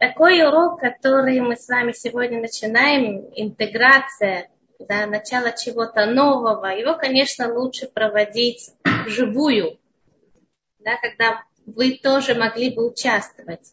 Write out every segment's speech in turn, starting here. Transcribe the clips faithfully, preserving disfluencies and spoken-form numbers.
Такой урок, который мы с вами сегодня начинаем, интеграция, да, начало чего-то нового, его, конечно, лучше проводить вживую, да, когда вы тоже могли бы участвовать.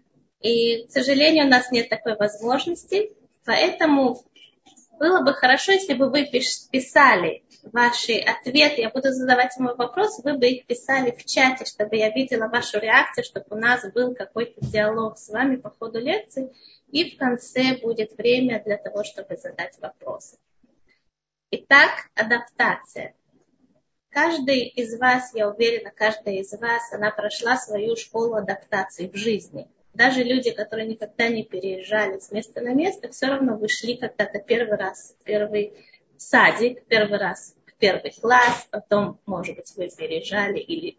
И, к сожалению, у нас нет такой возможности, поэтому было бы хорошо, если бы вы писали ваши ответы. Я буду задавать вам вопросы, вы бы их писали в чате, чтобы я видела вашу реакцию, чтобы у нас был какой-то диалог с вами по ходу лекции. И в конце будет время для того, чтобы задать вопросы. Итак, адаптация. Каждый из вас, я уверена, каждая из вас, она прошла свою школу адаптации в жизни. Даже люди, которые никогда не переезжали с места на место, все равно вышли когда-то первый раз в первый садик, первый раз в первый класс, потом, может быть, вы переезжали или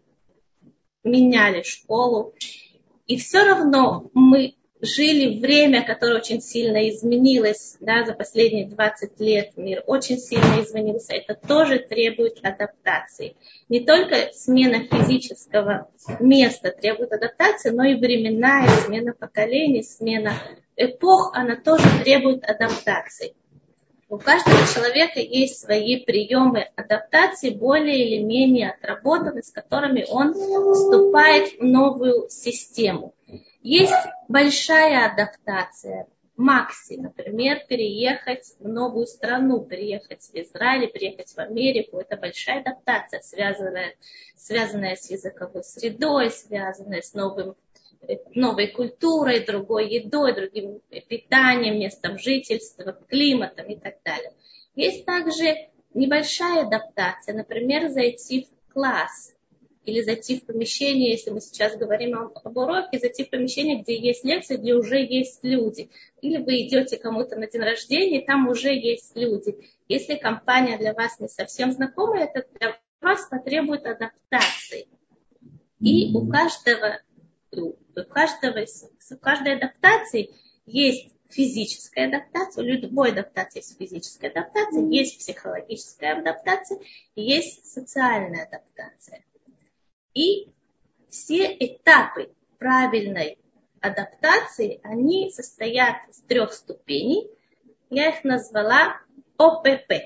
меняли школу. И все равно мы жили время, которое очень сильно изменилось, да, за последние двадцать лет мир очень сильно изменился. Это тоже требует адаптации. Не только смена физического места требует адаптации, но и временная смена поколений, смена эпох, она тоже требует адаптации. У каждого человека есть свои приемы адаптации, более или менее отработанные, с которыми он вступает в новую систему. Есть большая адаптация. Макси, например, переехать в новую страну, переехать в Израиль, переехать в Америку. Это большая адаптация, связанная, связанная с языковой средой, связанная с новым, новой культурой, другой едой, другим питанием, местом жительства, климатом и так далее. Есть также небольшая адаптация, например, зайти в класс. Или зайти в помещение, если мы сейчас говорим об уроке, зайти в помещение, где есть лекции, где уже есть люди. Или вы идете кому-то на день рождения, там уже есть люди. Если компания для вас не совсем знакомая, это для вас потребует адаптации. И у каждого, у каждого, у каждой адаптации есть физическая адаптация, у любой адаптации есть физическая адаптация, есть психологическая адаптация, есть социальная адаптация. И все этапы правильной адаптации, они состоят из трех ступеней. Я их назвала О П П.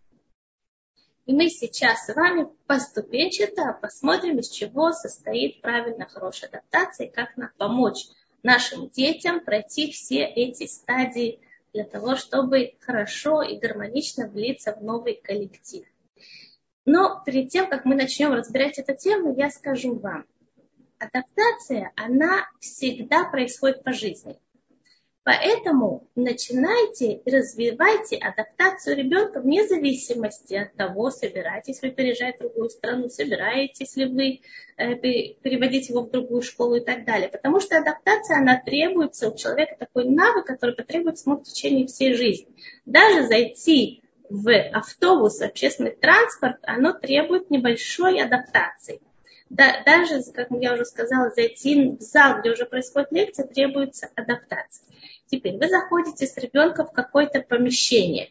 И мы сейчас с вами поступенчато посмотрим, из чего состоит правильно хорошая адаптация, и как нам помочь нашим детям пройти все эти стадии для того, чтобы хорошо и гармонично влиться в новый коллектив. Но перед тем, как мы начнем разбирать эту тему, я скажу вам, адаптация, она всегда происходит по жизни. Поэтому начинайте и развивайте адаптацию ребенка вне зависимости от того, собираетесь вы переезжать в другую страну, собираетесь ли вы э, переводить его в другую школу и так далее. Потому что адаптация, она требуется у человека такой навык, который потребуется ему в течение всей жизни. Даже зайти в автобус, в общественный транспорт, оно требует небольшой адаптации. Да, даже, как я уже сказала, зайти в зал, где уже происходит лекция, требуется адаптация. Теперь вы заходите с ребенком в какое-то помещение.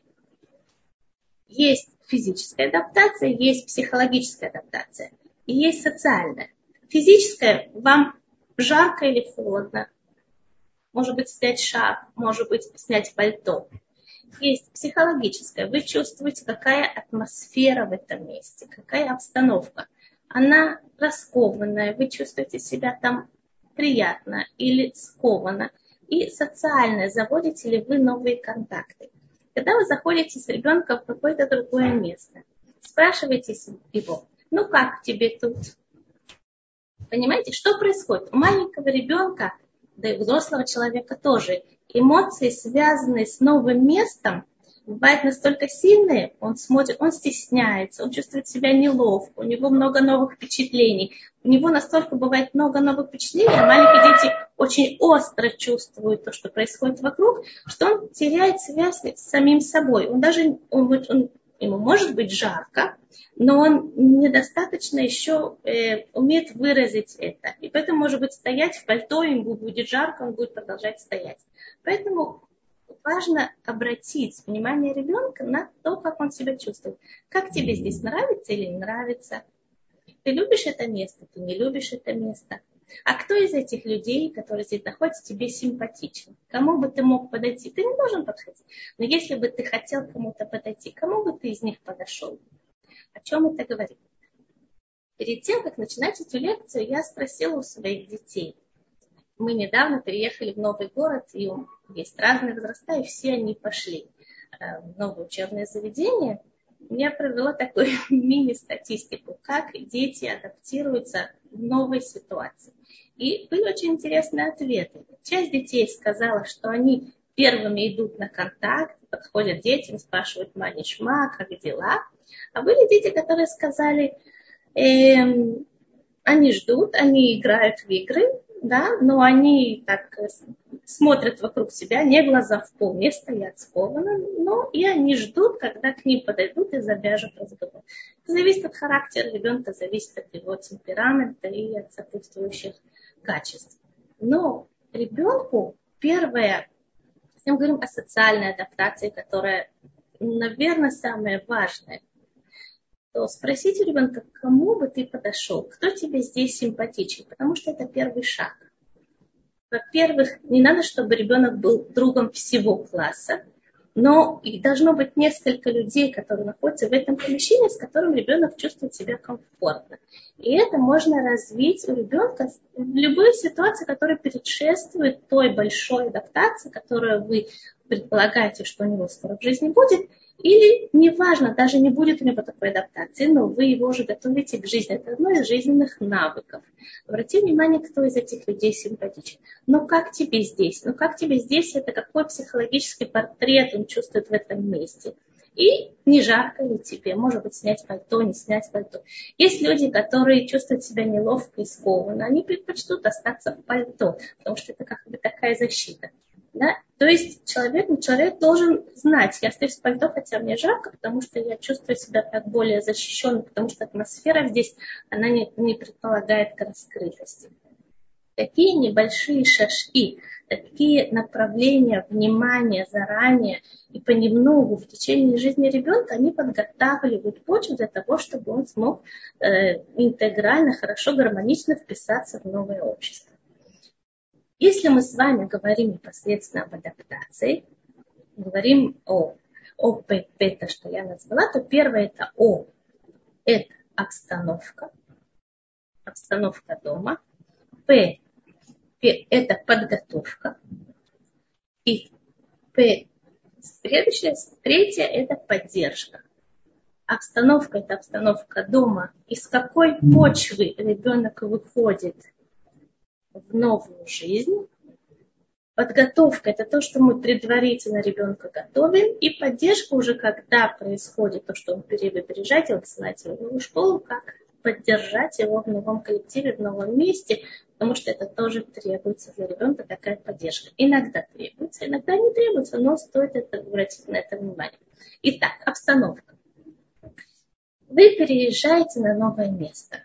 Есть физическая адаптация, есть психологическая адаптация и есть социальная. Физическая, вам жарко или холодно, может быть снять шарф, может быть снять пальто. Есть психологическая. Вы чувствуете, какая атмосфера в этом месте, какая обстановка. Она раскованная, вы чувствуете себя там приятно или скованно. И социальная. Заводите ли вы новые контакты. Когда вы заходите с ребенком в какое-то другое место, спрашиваете его, ну как тебе тут? Понимаете, что происходит? У маленького ребенка, да и у взрослого человека тоже, эмоции, связанные с новым местом, бывают настолько сильные, он смотрит, он стесняется, он чувствует себя неловко, у него много новых впечатлений. У него настолько бывает много новых впечатлений, а маленькие дети очень остро чувствуют то, что происходит вокруг, что он теряет связь с самим собой. Он даже, он, он, ему может быть жарко, но он недостаточно еще э, умеет выразить это. И поэтому, может быть, стоять в пальто, ему будет жарко, он будет продолжать стоять. Поэтому важно обратить внимание ребенка на то, как он себя чувствует. Как тебе здесь нравится или не нравится? Ты любишь это место, ты не любишь это место? А кто из этих людей, которые здесь находятся, тебе симпатичен? Кому бы ты мог подойти? Ты не должен подходить. Но если бы ты хотел кому-то подойти, кому бы ты из них подошел? О чем это говорит? Перед тем, как начинать эту лекцию, я спросила у своих детей. Мы недавно переехали в новый город, и есть разные возраста, и все они пошли в новое учебное заведение. Я провела такую мини-статистику, как дети адаптируются в новой ситуации. И были очень интересные ответы. Часть детей сказала, что они первыми идут на контакт, подходят к детям, спрашивают манишма, как дела. А были дети, которые сказали, эм, они ждут, они играют в игры, да, но они так смотрят вокруг себя, не глаза в пол, не стоят скованно, но и они ждут, когда к ним подойдут и завяжут разговор. Это зависит от характера ребенка, зависит от его темперамента и от сопутствующих качеств. Но ребенку первое, мы говорим о социальной адаптации, которая, наверное, самая важная, то спросите ребенка, к кому бы ты подошел, кто тебе здесь симпатичен, потому что это первый шаг. Во-первых, не надо, чтобы ребенок был другом всего класса, но и должно быть несколько людей, которые находятся в этом помещении, с которым ребенок чувствует себя комфортно. И это можно развить у ребенка в любой ситуации, которая предшествует той большой адаптации, которую вы предполагаете, что у него скоро в жизни будет. Или, неважно, даже не будет у него такой адаптации, но вы его уже готовите к жизни. Это одно из жизненных навыков. Обрати внимание, кто из этих людей симпатичен. Ну как тебе здесь? Ну как тебе здесь? Это какой психологический портрет он чувствует в этом месте? И не жарко ли тебе? Может быть, снять пальто, не снять пальто. Есть люди, которые чувствуют себя неловко и скованно. Они предпочтут остаться в пальто, потому что это как бы такая защита. Да? То есть человек, человек должен знать, я остаюсь в пальто, хотя мне жарко, потому что я чувствую себя так более защищенной, потому что атмосфера здесь, она не, не предполагает раскрытости. Такие небольшие шажки, такие направления внимания заранее и понемногу в течение жизни ребенка, они подготавливают почву для того, чтобы он смог э, интегрально, хорошо, гармонично вписаться в новое общество. Если мы с вами говорим непосредственно об адаптации, говорим о О, П, П, то, что я назвала, то первое это О, это обстановка, обстановка дома. П, П это подготовка. И П, следующее, третье это поддержка. Обстановка это обстановка дома. Из какой почвы ребенок выходит в новую жизнь. Подготовка – это то, что мы предварительно ребенка готовим, и поддержка уже, когда происходит то, что он переезжает, вы посылаете его в новую школу, как поддержать его в новом коллективе, в новом месте, потому что это тоже требуется для ребенка, такая поддержка. Иногда требуется, иногда не требуется, но стоит это, обратить на это внимание. Итак, обстановка. Вы переезжаете на новое место.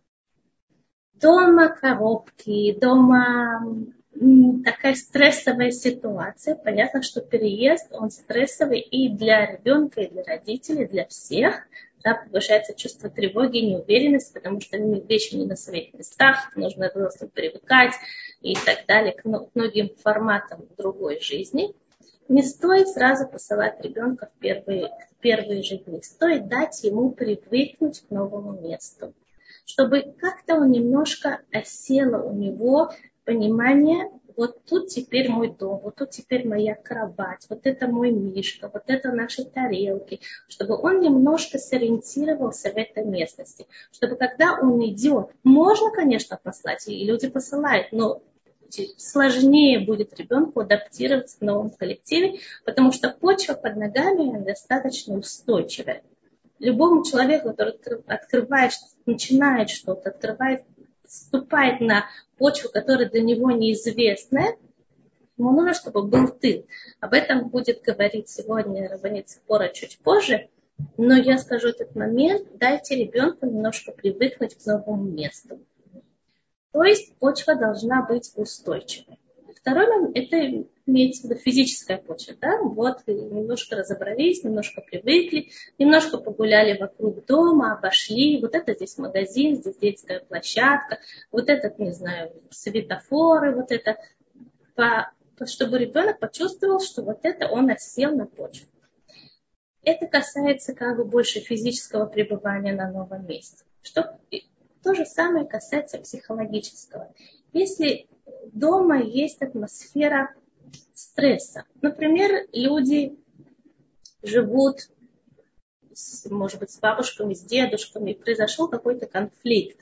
Дома коробки, дома такая стрессовая ситуация. Понятно, что переезд, он стрессовый и для ребенка, и для родителей, для всех. Да, повышается чувство тревоги и неуверенности, потому что вещи не на своих местах, нужно просто привыкать и так далее к многим форматам другой жизни. Не стоит сразу посылать ребенка в первые, в первые же дни. Стоит дать ему привыкнуть к новому месту, чтобы как-то он немножко осело у него понимание, вот тут теперь мой дом, вот тут теперь моя кровать, вот это мой мишка, вот это наши тарелки, чтобы он немножко сориентировался в этой местности, чтобы когда он идет, можно, конечно, послать, и люди посылают, но сложнее будет ребенку адаптироваться в новом коллективе, потому что почва под ногами достаточно устойчивая. Любому человеку, который открывает, начинает что-то, открывает, вступает на почву, которая для него неизвестная, ему нужно, чтобы был тыл. Об этом будет говорить сегодня Рабанит Ципора чуть позже, но я скажу этот момент, дайте ребенку немножко привыкнуть к новому месту. То есть почва должна быть устойчивой. второй момент, это имеется в виду физическая почва. Да? Вот немножко разобрались, немножко привыкли, немножко погуляли вокруг дома, обошли. Вот это здесь магазин, здесь детская площадка, вот этот, не знаю, светофоры, вот это. По, чтобы ребенок почувствовал, что вот это он осел на почву. Это касается как бы больше физического пребывания на новом месте. Что, то же самое касается психологического. Если дома есть атмосфера стресса, например, люди живут, с, может быть, с бабушками, с дедушками, и произошел какой-то конфликт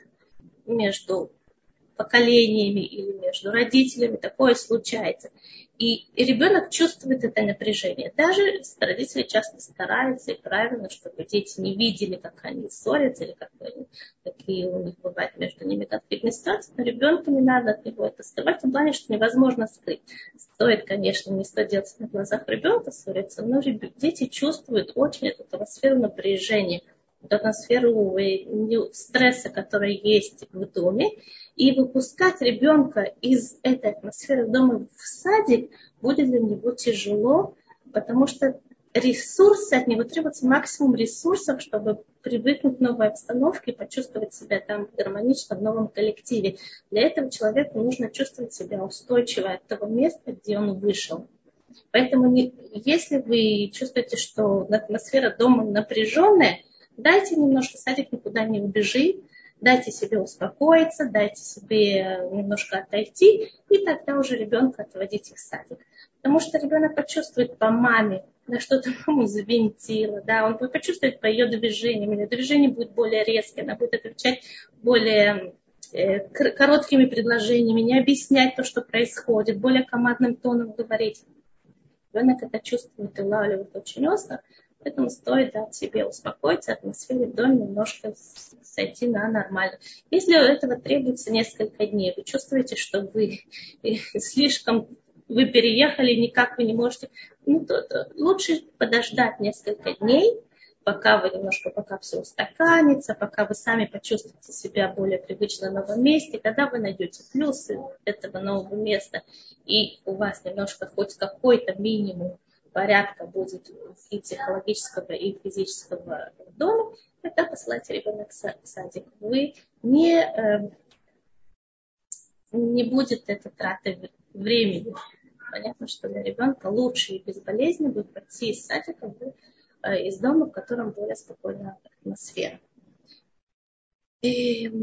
между поколениями или между родителями, такое случается. И, и ребенок чувствует это напряжение. Даже родители часто стараются, и правильно, чтобы дети не видели, как они ссорятся, или как они, какие у них бывают между ними конфликтные ситуации, но ребенку не надо от него это скрывать, в том плане, что невозможно скрыть. Стоит, конечно, не стоит делать на глазах ребенка ссориться, но дети чувствуют очень эту атмосферу напряжения, эту атмосферу стресса, которая есть в доме. И выпускать ребенка из этой атмосферы дома в садик будет для него тяжело, потому что ресурсы от него требуется максимум ресурсов, чтобы привыкнуть к новой обстановке и почувствовать себя там гармонично в новом коллективе. Для этого человеку нужно чувствовать себя устойчиво от того места, где он вышел. Поэтому не, если вы чувствуете, что атмосфера дома напряженная, дайте немножко, садик никуда не убежит. Дайте себе успокоиться, дайте себе немножко отойти, и тогда уже ребенка отводите в садик. Потому что ребенок почувствует по маме, на что-то маму завинтила, да, он будет почувствовать по ее движениям, ее движение будет более резкое, она будет отвечать более э, короткими предложениями, не объяснять то, что происходит, более командным тоном говорить. Ребенок это чувствует и улавливает очень остро. Поэтому стоит дать себе успокоиться, атмосфере в доме немножко сойти на нормально. Если этого требуется несколько дней, вы чувствуете, что вы слишком, вы переехали, никак вы не можете, ну, то, то лучше подождать несколько дней, пока вы немножко, пока все устаканится, пока вы сами почувствуете себя более привычно на новом месте, когда вы найдете плюсы этого нового места, и у вас немножко хоть какой-то минимум порядка будет и психологического, и физического дома, тогда посылайте ребенка в садик. Вы не, э, не будет это траты времени. Понятно, что для ребенка лучше и безболезненно будет пойти из садика в, э, из дома, в котором более спокойная атмосфера. И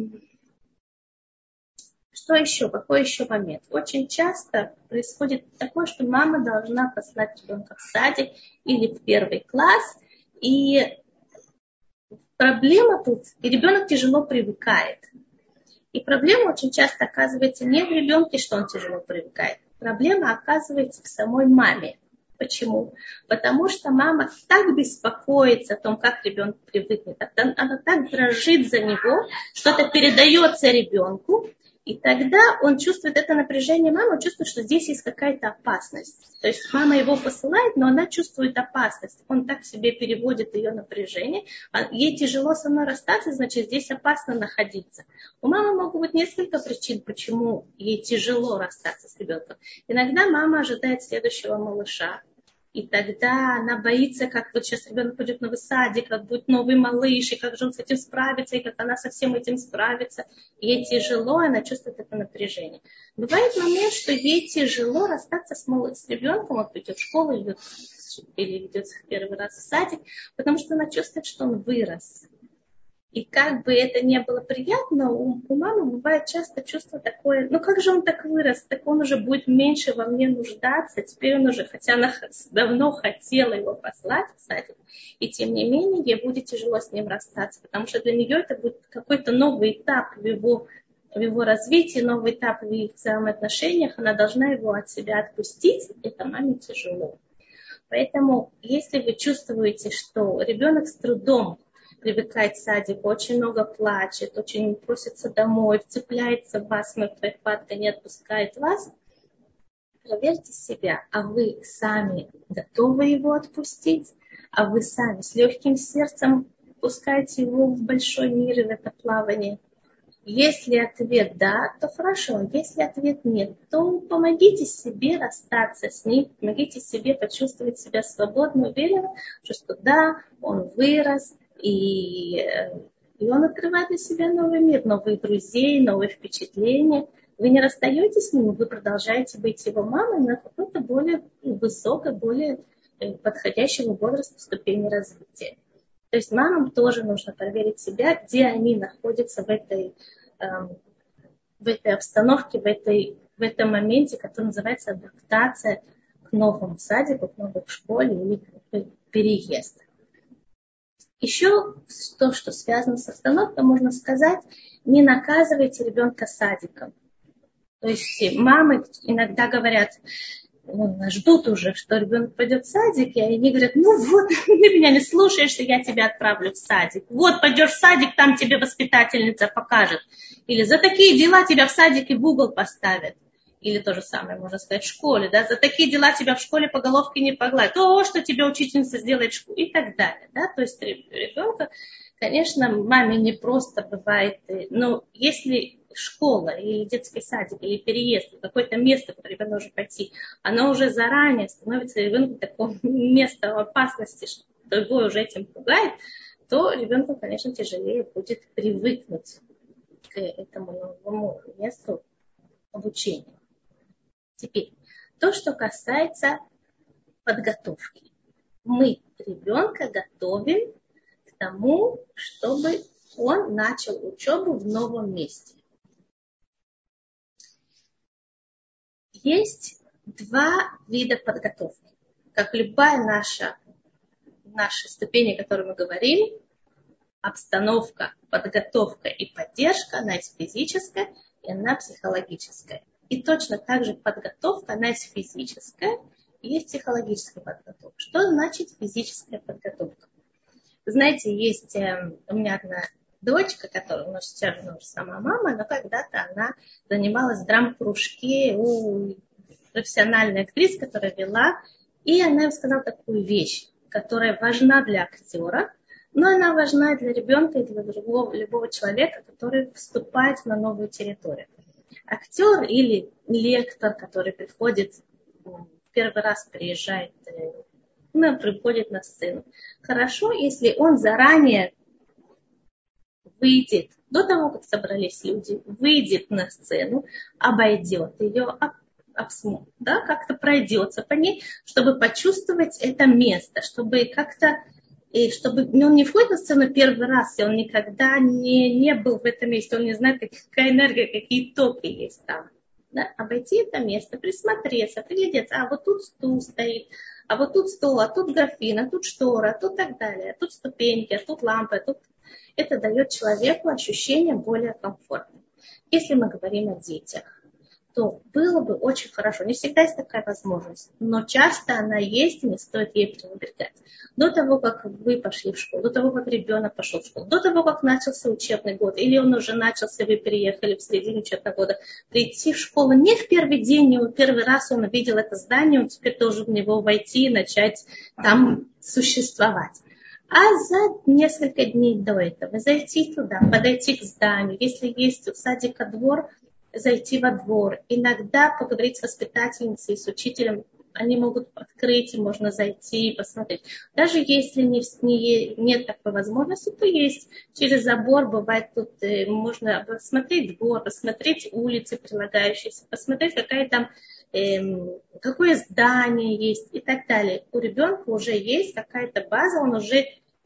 что еще? Какой еще момент? Очень часто происходит такое, что мама должна послать ребенка в садик или в первый класс. И проблема тут, и ребенок тяжело привыкает. И проблема очень часто оказывается не в ребенке, что он тяжело привыкает. Проблема оказывается в самой маме. Почему? Потому что мама так беспокоится о том, как ребенок привыкнет. Она так дрожит за него, что это передается ребенку. И тогда он чувствует это напряжение мамы, он чувствует, что здесь есть какая-то опасность. То есть мама его посылает, но она чувствует опасность. Он так себе переводит ее напряжение. Ей тяжело со мной расстаться, значит, здесь опасно находиться. У мамы могут быть несколько причин, почему ей тяжело расстаться с ребенком. Иногда мама ожидает следующего малыша. И тогда она боится, как вот сейчас ребенок пойдет в новый садик, как будет новый малыш, и как же он с этим справится, и как она со всем этим справится. Ей тяжело, она чувствует это напряжение. Бывает момент, что ей тяжело расстаться с, мал... с ребенком, он идет в школу, идет, или идет в первый раз в садик, потому что она чувствует, что он вырос. И как бы это не было приятно, у, у мамы бывает часто чувство такое, ну как же он так вырос, так он уже будет меньше во мне нуждаться, теперь он уже, хотя она давно хотела его послать в садик, и тем не менее ей будет тяжело с ним расстаться, потому что для нее это будет какой-то новый этап в его, в его развитии, новый этап в их взаимоотношениях, она должна его от себя отпустить, это маме тяжело. Поэтому, если вы чувствуете, что ребенок с трудом привыкает к садику, очень много плачет, очень просится домой, вцепляется в вас мертвой хваткой, не отпускает вас, проверьте себя, а вы сами готовы его отпустить, а вы сами с легким сердцем пускаете его в большой мир и в это плавание. Если ответ да, то хорошо. Если ответ нет, то помогите себе расстаться с ним, помогите себе почувствовать себя свободно, уверенно, что да, он вырос, и, и он открывает для себя новый мир, новые друзей, новые впечатления. Вы не расстаетесь с ним, вы продолжаете быть его мамой на какой-то более высокой, более подходящего возраста ступени развития. То есть мамам тоже нужно проверить себя, где они находятся в этой, эм, в этой обстановке, в, этой, в этом моменте, который называется адаптация к новому садику, к новой школе или переезд. Еще то, что связано с остановкой, можно сказать, не наказывайте ребенка садиком. То есть мамы иногда говорят, ждут уже, что ребенок пойдет в садик, и они говорят, ну вот, ты меня не слушаешься, я тебя отправлю в садик. Вот, пойдешь в садик, там тебе воспитательница покажет. Или за такие дела тебя в садик и в угол поставят. Или то же самое, можно сказать, в школе. Да? За такие дела тебя в школе по головке не погладят. О, что тебе учительница сделает в школе. И так далее. Да? То есть ребенка, конечно, маме не просто бывает. Но если школа или детский садик, или переезд, какое-то место, куда ребенок может пойти, оно уже заранее становится ребенку таким местом опасности, что его уже этим пугает, то ребенку, конечно, тяжелее будет привыкнуть к этому новому месту обучения. Теперь, то, что касается подготовки. Мы ребенка готовим к тому, чтобы он начал учебу в новом месте. Есть два вида подготовки. Как любая наша, наша ступень, о которой мы говорим, обстановка, подготовка и поддержка, она есть физическая и она психологическая. И точно так же подготовка, она есть физическая и есть психологическая подготовка. Что значит физическая подготовка? Вы знаете, есть э, у меня одна дочка, которая у нас сейчас уже сама мама, но когда-то она занималась в драм-кружке у профессиональной актрисы, которая вела, и она им сказала такую вещь, которая важна для актера, но она важна и для ребенка, и для другого, любого человека, который вступает на новую территорию. Актер или лектор, который приходит, первый раз приезжает, ну, приходит на сцену. Хорошо, если он заранее выйдет, до того, как собрались люди, выйдет на сцену, обойдет ее, обсмотрит, да, как-то пройдется по ней, чтобы почувствовать это место, чтобы как-то, и чтобы он не входит на сцену первый раз, и он никогда не, не был в этом месте, он не знает, какая энергия, какие токи есть там. Да? Обойти это место, присмотреться, приглядеться, а вот тут стул стоит, а вот тут стол, а тут графин, а тут штора, а тут так далее, а тут ступеньки, а тут лампы, а тут... Это дает человеку ощущение более комфортное. Если мы говорим о детях, то было бы очень хорошо. Не всегда есть такая возможность, но часто она есть, и не стоит ей пренебрегать. До того, как вы пошли в школу, до того, как ребенок пошел в школу, до того, как начался учебный год, или он уже начался, вы переехали в середине учебного года, прийти в школу не в первый день, не в первый раз он увидел это здание, он теперь должен в него войти и начать там существовать. А за несколько дней до этого зайти туда, подойти к зданию, если есть у садика двор, зайти во двор. Иногда поговорить с воспитательницей, с учителем, они могут открыть, и можно зайти и посмотреть. Даже если не, не, нет такой возможности, то есть через забор, бывает тут, э, можно посмотреть двор, посмотреть улицы прилагающиеся, посмотреть, какая там, э, какое здание есть и так далее. У ребенка уже есть какая-то база, он уже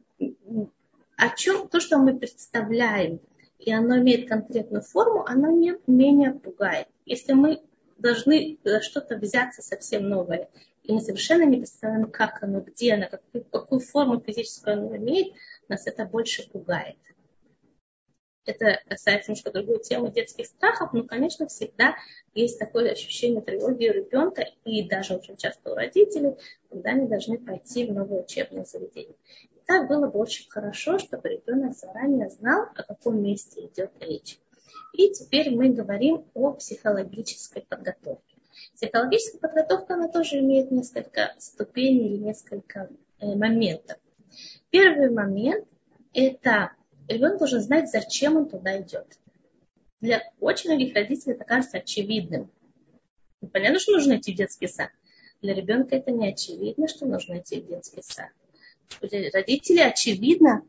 о чем, то, что мы представляем, и оно имеет конкретную форму, оно не менее пугает. Если мы должны за что-то взяться совсем новое, и мы совершенно не представляем, как оно, где оно, какую, какую форму физическую оно имеет, нас это больше пугает. Это касается немножко другой темы детских страхов, но, конечно, всегда есть такое ощущение тревоги у ребенка, и даже очень часто у родителей, когда они должны пойти в новое учебное заведение. Так было бы очень хорошо, чтобы ребенок заранее знал, о каком месте идет речь. И теперь мы говорим о психологической подготовке. Психологическая подготовка, она тоже имеет несколько ступеней или несколько э, моментов. Первый момент – это ребенок должен знать, зачем он туда идет. для очень многих родителей это кажется очевидным. Понятно, что нужно идти в детский сад. Для ребенка это не очевидно, что нужно идти в детский сад. Для родителей очевидно.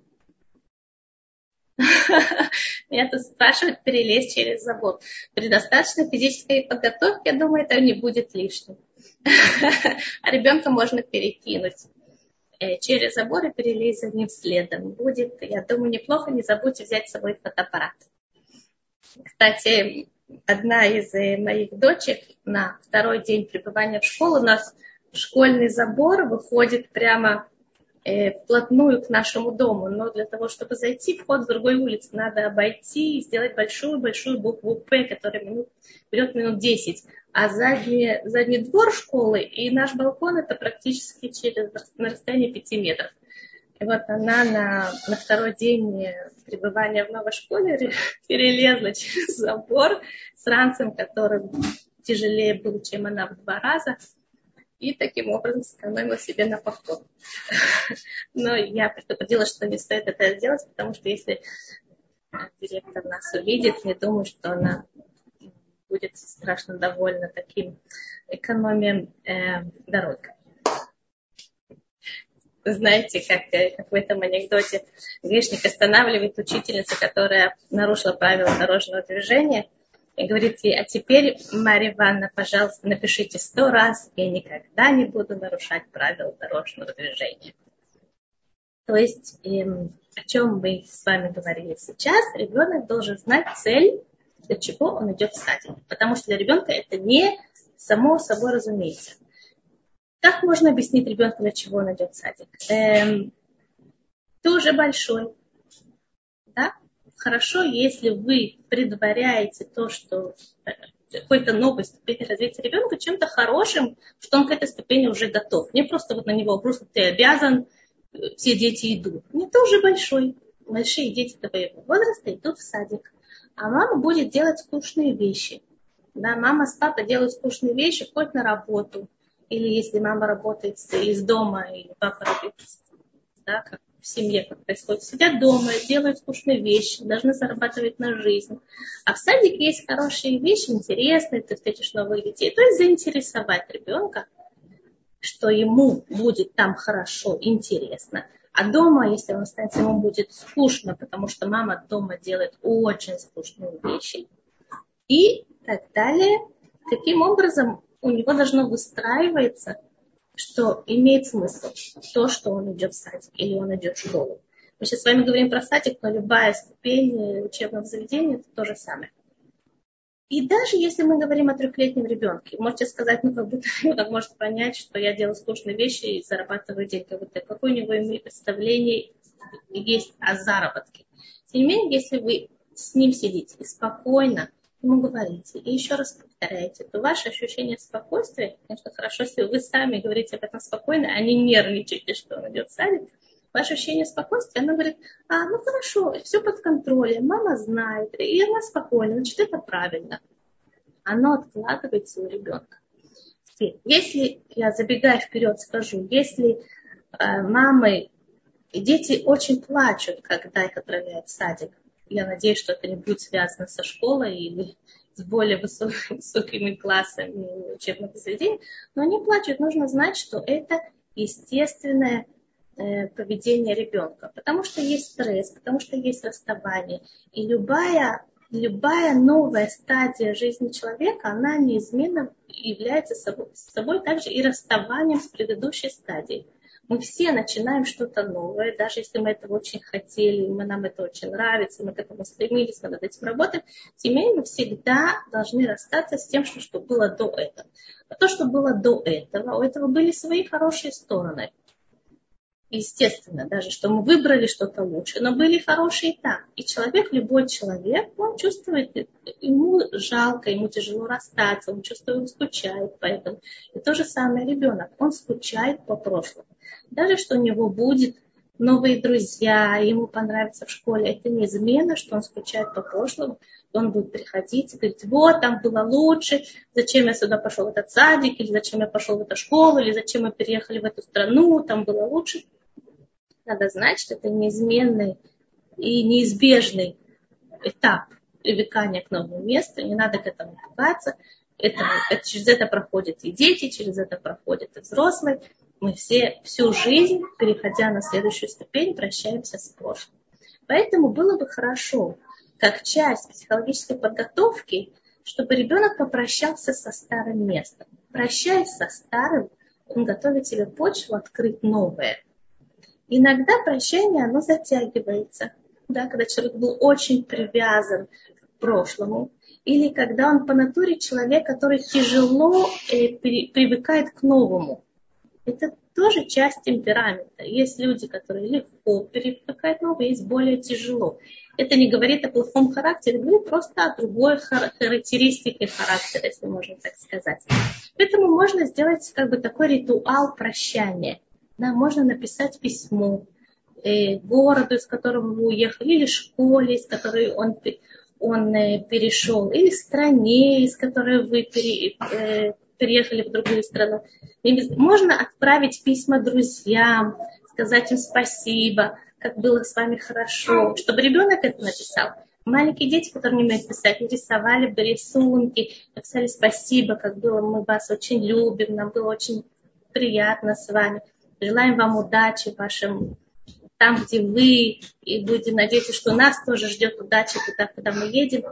Меня тут спрашивают перелезть через забор. При достаточной физической подготовке, я думаю, это не будет лишним. А ребенка можно перекинуть через забор и перелезть за ним следом. Будет, я думаю, неплохо. Не забудьте взять с собой фотоаппарат. Кстати, одна из моих дочек на второй день пребывания в школе, у нас школьный забор выходит прямо э, вплотную к нашему дому. Но для того, чтобы зайти, вход с другой улицы надо обойти и сделать большую-большую букву «П», которая минут, берет минут десять. А задний, задний двор школы и наш балкон это практически через, на расстоянии пяти метров. И вот она на, на второй день пребывания в новой школе перелезла через забор с ранцем, который тяжелее был, чем она в два раза. И таким образом сэкономила себе на повтор. Но я предупредила, что не стоит это делать, потому что если директор нас увидит, не думаю, что она будет страшно довольна таким экономией э, дороги. Знаете, как, как в этом анекдоте грешник останавливает учительницу, которая нарушила правила дорожного движения, и говорит ей: а теперь, Марья Ивановна, пожалуйста, напишите сто раз, я никогда не буду нарушать правила дорожного движения. То есть, эм, о чем мы с вами говорили сейчас, ребенок должен знать цель, для чего он идет в садик. Потому что для ребенка это не само собой разумеется. Как можно объяснить ребенку, для чего он идет в садик? Эм, ты уже большой. Да? Хорошо, если вы предваряете то, что какой-то новой ступени развития ребенка чем-то хорошим, что он к этой ступени уже готов. Не просто вот на него просто ты обязан, все дети идут. Не, ты уже большой. Большие дети твоего возраста идут в садик. А мама будет делать скучные вещи. Да, мама с папой делают скучные вещи, ходят на работу. Или если мама работает из дома, или папа работает, да, как в семье, как происходит, сидят дома, делают скучные вещи, должны зарабатывать на жизнь. А в садике есть хорошие вещи, интересные, ты встретишь новых детей. То есть заинтересовать ребенка, что ему будет там хорошо, интересно. А дома, если он останется, ему будет скучно, потому что мама дома делает очень скучные вещи. И так далее. Таким образом, у него должно выстраиваться, что имеет смысл то, что он идет в садик или он идет в школу. Мы сейчас с вами говорим про садик, но любая ступень учебного заведения это то же самое. И даже если мы говорим о трехлетнем ребенке, можете сказать, ну как будто ребенок может понять, что я делаю скучные вещи и зарабатываю деньги. Вот какое у него представление есть о заработке. Тем не менее, если вы с ним сидите и спокойно ему говорите и еще раз повторяете, то ваше ощущение спокойствия, конечно, хорошо, если вы сами говорите об этом спокойно, а не нервничаете, что он идет в садик, ваше ощущение спокойствия, оно говорит: а, ну хорошо, все под контролем, мама знает, и она спокойна, значит, это правильно. Оно откладывается у ребенка. Теперь, если, я забегая вперед скажу, если э, мамы и дети очень плачут, когда их отправляют в садик, я надеюсь, что это не будет связано со школой или с более высокими, высокими классами учебного заведения, но они плачут, нужно знать, что это естественное э, поведение ребенка, потому что есть стресс, потому что есть расставание. И любая, любая новая стадия жизни человека, она неизменно является собой, собой также и расставанием с предыдущей стадией. Мы все начинаем что-то новое, даже если мы этого очень хотели, мы, нам это очень нравится, мы к этому стремились, мы над этим работаем. Тем не менее, мы всегда должны расстаться с тем, что, что было до этого. А то, что было до этого, у этого были свои хорошие стороны. Естественно, даже что мы выбрали что-то лучше, но были хорошие и там. И человек, любой человек, он чувствует, ему жалко, ему тяжело расстаться, он чувствует, он скучает по этому. И то же самое ребенок, он скучает по прошлому. Даже что у него будет новые друзья, ему понравится в школе, это не измена, что он скучает по прошлому. Он будет приходить и говорить: вот, там было лучше, зачем я сюда пошел в этот садик, или зачем я пошел в эту школу, или зачем мы переехали в эту страну, там было лучше. Надо знать, что это неизменный и неизбежный этап привыкание к новому месту, не надо к этому пугаться. Это, это, через это проходят и дети, через это проходят и взрослые. Мы все всю жизнь, переходя на следующую ступень, прощаемся с прошлым. Поэтому было бы хорошо, как часть психологической подготовки, чтобы ребенок попрощался со старым местом. Прощаясь со старым, он готовит себе почву открыть новое. Иногда прощание, оно затягивается. Да, когда человек был очень привязан к прошлому. Или когда он по натуре человек, который тяжело э, при, привыкает к новому. Это тоже часть темперамента. Есть люди, которые легко привыкают к новому, есть более тяжело. Это не говорит о плохом характере, говорит просто о другой характеристике характера, если можно так сказать. Поэтому можно сделать как бы такой ритуал прощания. Да, можно написать письмо э, городу, из которого вы уехали, или школе, из которой он, он э, перешел, или стране, из которой вы пере, э, переехали в другую страну. И можно отправить письма друзьям, сказать им спасибо, как было с вами хорошо, чтобы ребенок это написал. Маленькие дети, которые не умеют писать, рисовали бы рисунки, написали спасибо, как было, мы вас очень любим, нам было очень приятно с вами. Желаем вам удачи в вашем, там, где вы, и будем надеяться, что нас тоже ждет удача туда, куда мы едем.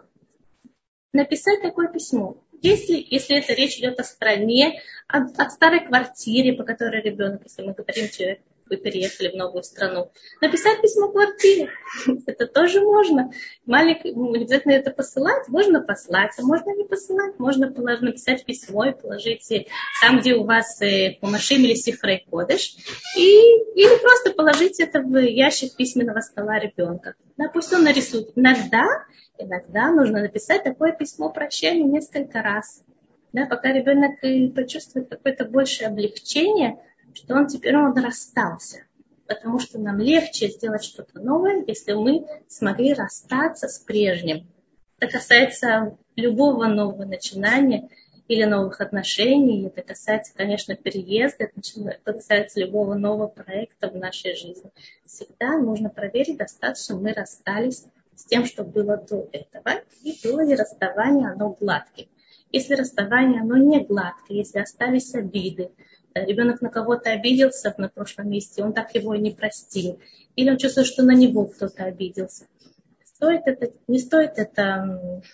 Написать такое письмо. Если, если это речь идет о стране, о, о старой квартире, по которой ребенок, если мы говорим, человек, вы переехали в новую страну, написать письмо квартире, это тоже можно. Маленький, не обязательно это посылать, можно послать, а можно не посылать, можно написать письмо и положить там, где у вас Хумашим или Сифрей Кодеш, и, или просто положить это в ящик письменного стола ребенка. Да, пусть он нарисует. Иногда, иногда нужно написать такое письмо прощания несколько раз, да, пока ребенок почувствует какое-то большее облегчение, что он теперь он расстался. Потому что нам легче сделать что-то новое, если мы смогли расстаться с прежним. Это касается любого нового начинания или новых отношений. Это касается, конечно, переезда. Это касается любого нового проекта в нашей жизни. Всегда нужно проверить, достаточно мы расстались с тем, что было до этого. И было ли расставание, оно гладким. Если расставание, оно не гладкое, если остались обиды, ребенок на кого-то обиделся на прошлом месте, он так его и не простил. Или он чувствует, что на него кто-то обиделся. Стоит это, не стоит это,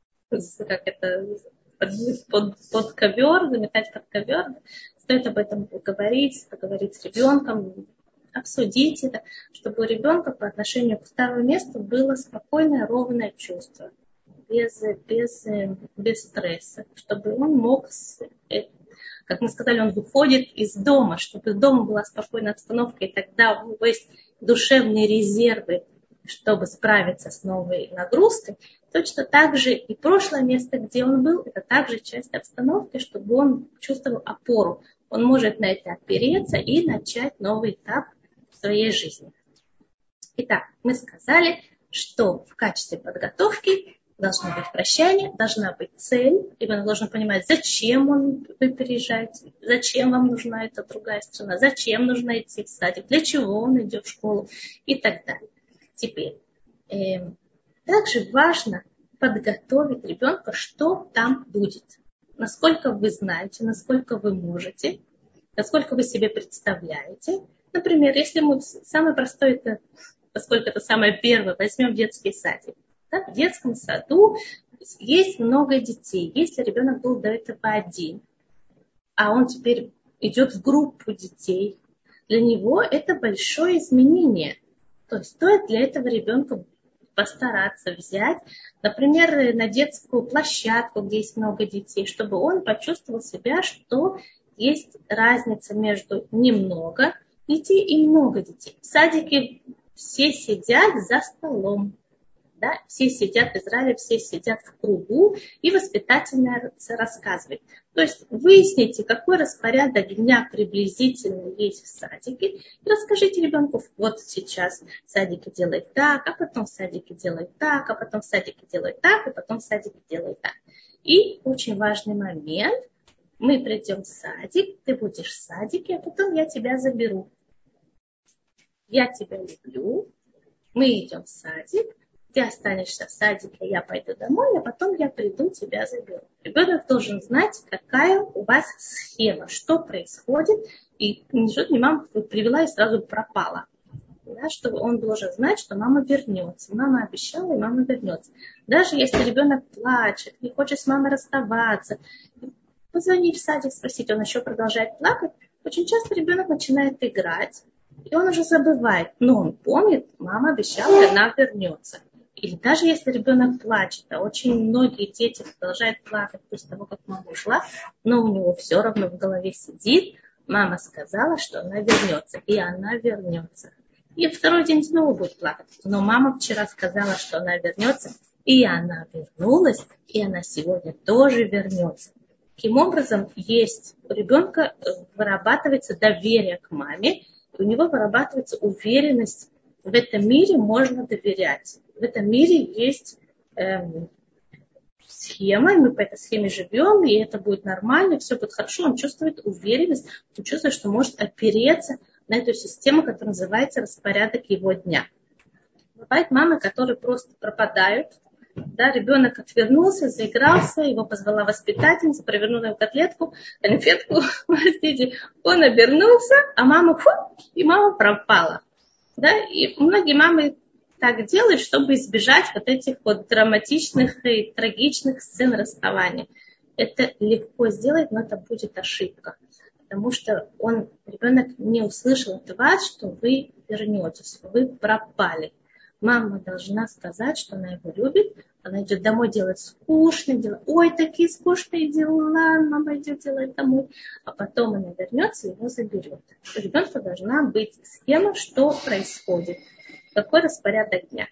как это, под, под ковер, заметать под ковер. Стоит об этом поговорить, поговорить с ребенком, обсудить это, чтобы у ребенка по отношению к второму месту было спокойное, ровное чувство, без, без, без стресса, чтобы он мог, как мы сказали, он выходит из дома, чтобы дома была спокойная обстановка, и тогда у него есть душевные резервы, чтобы справиться с новой нагрузкой. Точно так же и прошлое место, где он был, это также часть обстановки, чтобы он чувствовал опору. Он может на это опереться и начать новый этап в своей жизни. Итак, мы сказали, что в качестве подготовки должно быть прощание, должна быть цель, ребенок должен понимать, зачем он, вы переезжаете, зачем вам нужна эта другая страна, зачем нужно идти в садик, для чего он идет в школу и так далее. Теперь, э, также важно подготовить ребенка, что там будет, насколько вы знаете, насколько вы можете, насколько вы себе представляете. Например, если мы, самое простое, это, поскольку это самое первое, возьмем детский садик. Да, в детском саду есть много детей. Если ребенок был до этого один, а он теперь идет в группу детей, для него это большое изменение. То есть стоит для этого ребенка постараться взять, например, на детскую площадку, где есть много детей, чтобы он почувствовал себя, что есть разница между немного детей и много детей. В садике все сидят за столом. Да, все сидят в Израиле, все сидят в кругу и воспитательно рассказывают. То есть выясните, какой распорядок дня приблизительно есть в садике, и расскажите ребенку, вот сейчас в садике делает так, а потом в садике делает так, а потом в садике делает так, и потом в садике делает так. И очень важный момент, мы придем в садик, ты будешь в садике, а потом я тебя заберу. Я тебя люблю, мы идем в садик, ты останешься в садике, я пойду домой, а потом я приду, тебя заберу. Ребенок должен знать, какая у вас схема, что происходит, и что-то не мама привела и сразу пропала. Да, чтобы он должен знать, что мама вернется. Мама обещала, и мама вернется. Даже если ребенок плачет, не хочет с мамой расставаться, позвонить в садик, спросить, он еще продолжает плакать, очень часто ребенок начинает играть, и он уже забывает. Но он помнит, мама обещала, и она вернется. Или даже если ребенок плачет, а очень многие дети продолжают плакать после того, как мама ушла, но у него все равно в голове сидит, мама сказала, что она вернется, и она вернется. И второй день снова будет плакать. Но мама вчера сказала, что она вернется, и она вернулась, и она сегодня тоже вернется. Таким образом, есть у ребенка вырабатывается доверие к маме, и у него вырабатывается уверенность, в этом мире можно доверять. В этом мире есть эм, схема, и мы по этой схеме живем, и это будет нормально, все будет хорошо. Он чувствует уверенность, он чувствует, что может опереться на эту систему, которая называется распорядок его дня. Бывают мамы, которые просто пропадают. Да, ребенок отвернулся, заигрался, его позвала воспитательница, провернула его котлетку, конфетку, простите, он обернулся, а мама, фу, и мама пропала. Да, и многие мамы так делают, чтобы избежать вот этих вот драматичных и трагичных сцен расставания. Это легко сделать, но это будет ошибка. Потому что он, ребенок не услышал от вас, что вы вернетесь, вы пропали. Мама должна сказать, что она его любит, она идет домой делать скучные дела. Ой, такие скучные дела, мама идет делать домой. А потом она вернется и его заберет. У ребенка должна быть схема, что происходит, какой распорядок дня.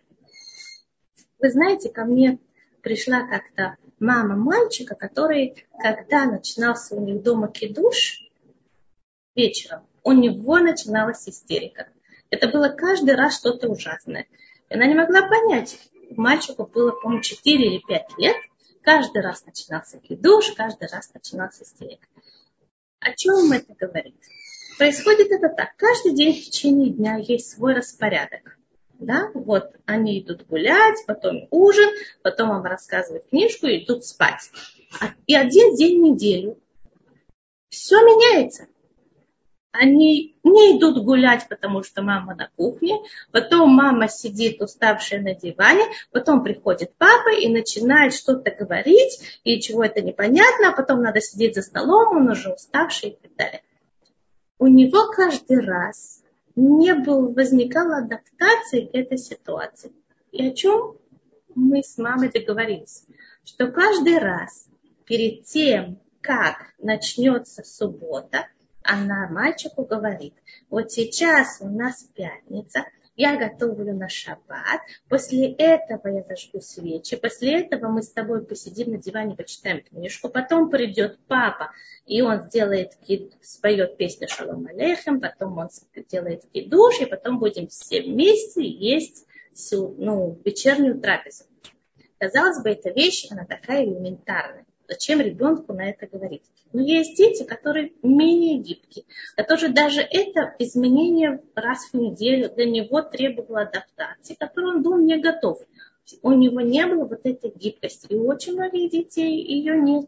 Вы знаете, ко мне пришла как-то мама мальчика, который, когда начинался у них дома кидуш, вечером, у него начиналась истерика. Это было каждый раз что-то ужасное. И она не могла понять. Мальчику было, по-моему, четыре или пять лет. Каждый раз начинался кидуш, каждый раз начинался истерика. О чем это говорит? Происходит это так. Каждый день в течение дня есть свой распорядок. Да? Вот они идут гулять, потом ужин, потом вам рассказывают книжку и идут спать. И один день в неделю все меняется. Они не идут гулять, потому что мама на кухне, потом мама сидит уставшая на диване, потом приходит папа и начинает что-то говорить, и чего это непонятно, а потом надо сидеть за столом, он уже уставший и так далее. У него каждый раз не было, возникала адаптация к этой ситуации. И о чем мы с мамой договорились? Что каждый раз перед тем, как начнется суббота, она мальчику говорит: вот сейчас у нас пятница, я готовлю на шаббат, после этого я зажгу свечи, после этого мы с тобой посидим на диване, почитаем книжку, потом придет папа, и он сделает, споет песню Шалом Алейхем, потом он делает кидуш, и потом будем все вместе есть ну, вечернюю трапезу. Казалось бы, эта вещь, она такая элементарная. Зачем ребенку на это говорить? Но есть дети, которые менее гибкие, которые даже это изменение раз в неделю для него требовало адаптации, которой он был не готов. У него не было вот этой гибкости. И у очень многих детей ее нет.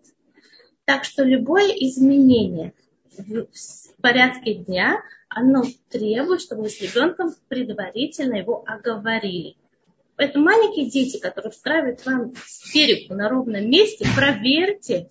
Так что любое изменение в порядке дня, оно требует, чтобы вы с ребенком предварительно его оговорили. Поэтому маленькие дети, которые устраивают вам истерику на ровном месте, проверьте,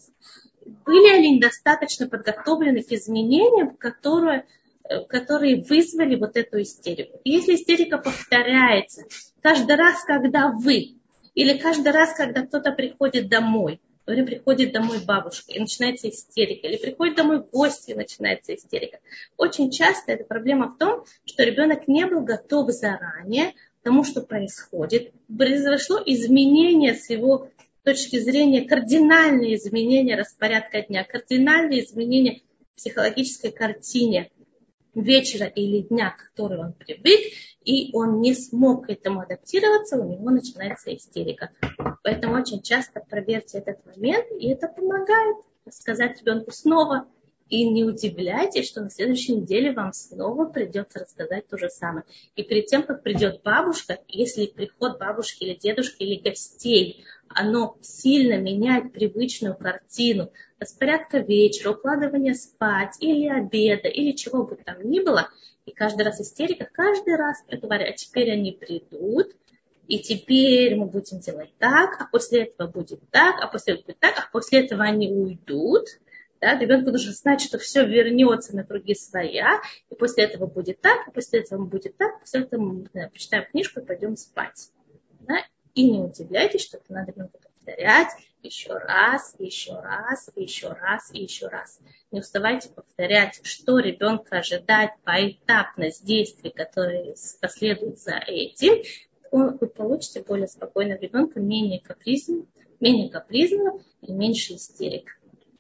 были ли они достаточно подготовлены к изменениям, которые, которые вызвали вот эту истерику. И если истерика повторяется каждый раз, когда вы, или каждый раз, когда кто-то приходит домой, или приходит домой бабушка, и начинается истерика, или приходит домой гости, и начинается истерика. Очень часто эта проблема в том, что ребенок не был готов заранее к тому, что происходит. Произошло изменение с его точки зрения, кардинальные изменения распорядка дня, кардинальные изменения в психологической картине вечера или дня, к которой он привык, и он не смог к этому адаптироваться, у него начинается истерика. Поэтому очень часто проверьте этот момент, и это помогает сказать ребенку снова: И не удивляйтесь, что на следующей неделе вам снова придется рассказать то же самое. И перед тем, как придет бабушка, если приход бабушки или дедушки или гостей, оно сильно меняет привычную картину распорядка вечера, укладывания спать или обеда, или чего бы там ни было, и каждый раз истерика, каждый раз проговорю, а теперь они придут, и теперь мы будем делать так, а после этого будет так, а после этого будет так, а после этого они уйдут. Да, ребенку нужно знать, что все вернется на круги своя, и после этого будет так, и после этого будет так, после этого мы да, почитаем книжку и пойдем спать. Да? И не удивляйтесь, что это надо ребенку повторять еще раз, еще раз, еще раз и еще раз. Не уставайте повторять, что ребенка ожидать поэтапность действий, которые последуют за этим. Вы получите более спокойного ребенка, менее капризного, менее капризного и меньше истерик.